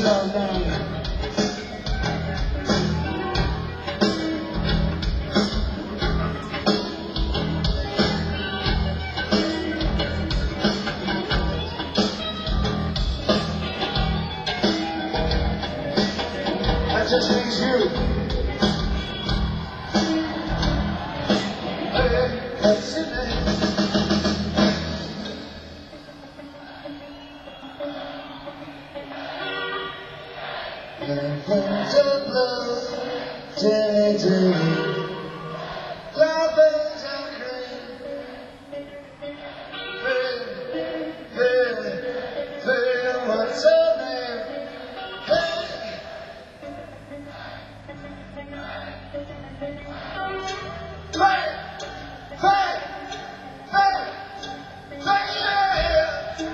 love land. That just leaves you. Hey, that's it, man. Heavens are blue, day, day. Clouds are green. Hey, hey, hey, what's her name? Hey. Hey, hey, hey, hey, yeah.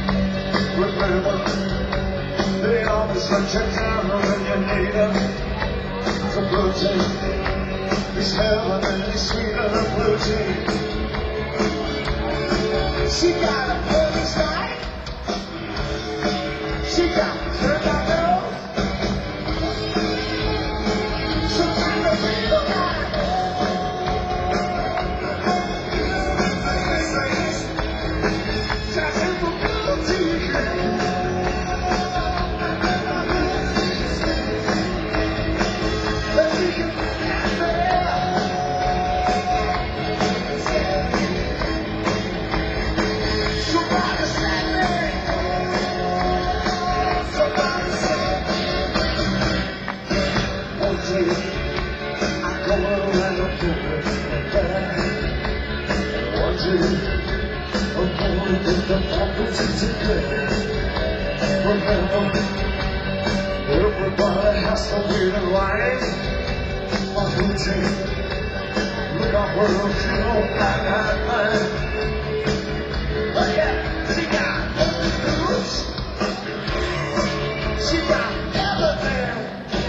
They always let you down when you need them. some blue tea. It's heaven and it's sweeter than blue tea. She got a pretty sight. She got a turn down nose. Sometimes I feel alright. Just in for blue tea. Let me get that there. Somebody save me. Somebody save me. One day I go around the corner and back. One day I'm going to the property to play. Remember, everybody has to wait in line. My blue tea, look out where I'm feeling black eyed man. Oh yeah, she got the roots. She got everything.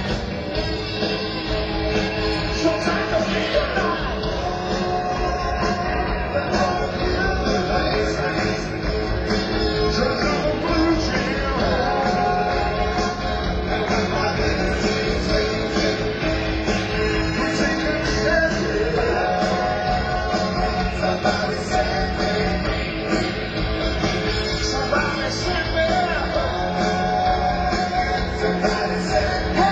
Sometimes I feel alright. Just a blue tea. We take a chance. Somebody save me. Somebody save me. Somebody save me.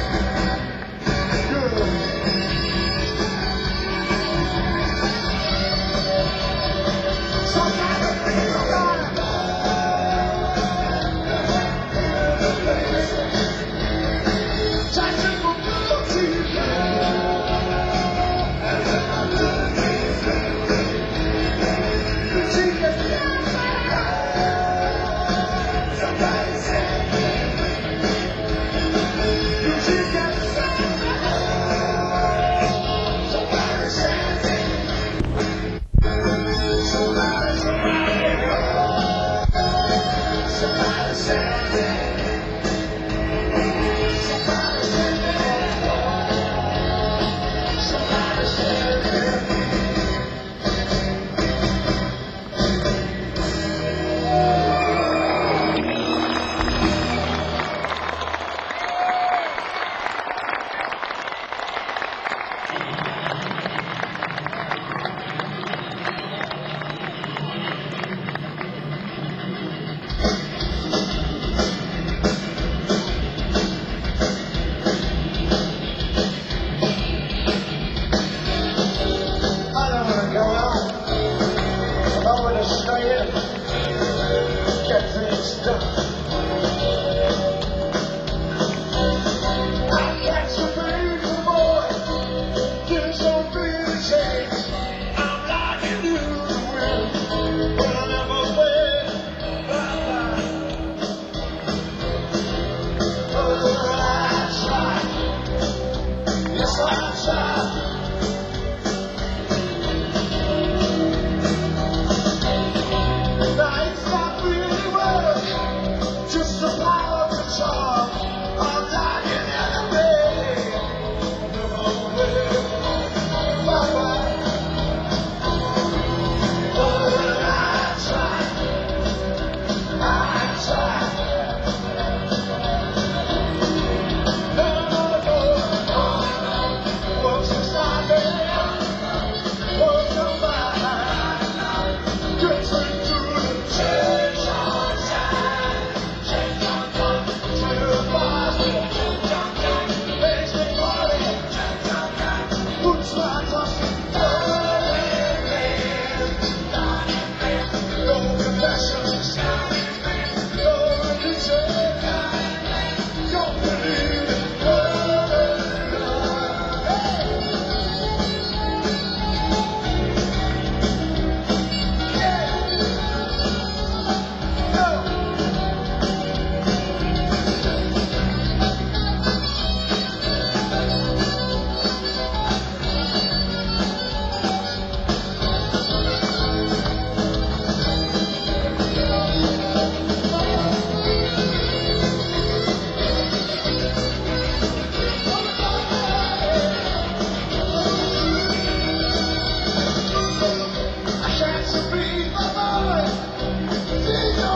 Sometimes I feel alright. Just a blue tea. She got somebody save me. She got somebody save me. Somebody, somebody, somebody save me. Somebody save me. Somebody save me. I don't want to go out. I want to stay in. Get things done. I catch a baby boy. Give something to change. I'm like you to win. But I never win. Oh, I try. Yes, I try. Nights not really well.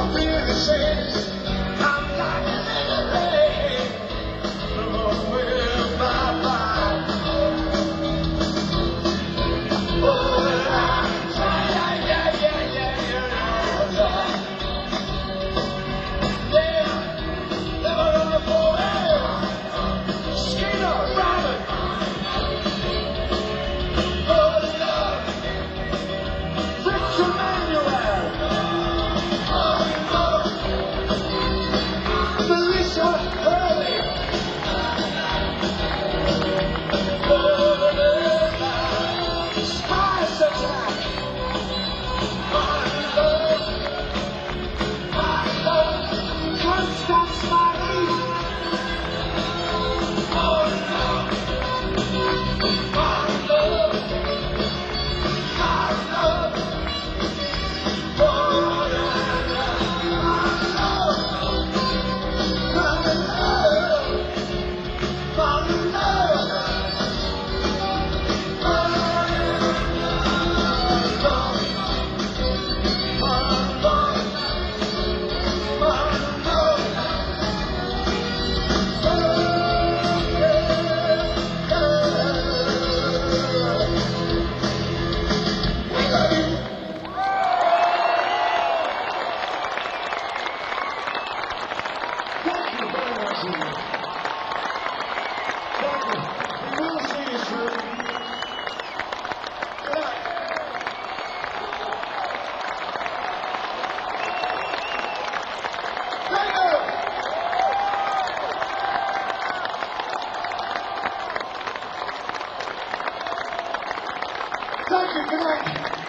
really says, I'm like a little rain. Lord, with my life. Oh, and I try, yeah, yeah, yeah, yeah, yeah, yeah. Yeah, never on the boy. Skinner, Robin. Oh, Lord. Victor Manuel. Oh, Lord. Melissa Hurley. Spice Attack. My love, my love, Constance Marie. Oh no, my love, my love. Oh yeah, my love, my love, my love. Thank you. Good night.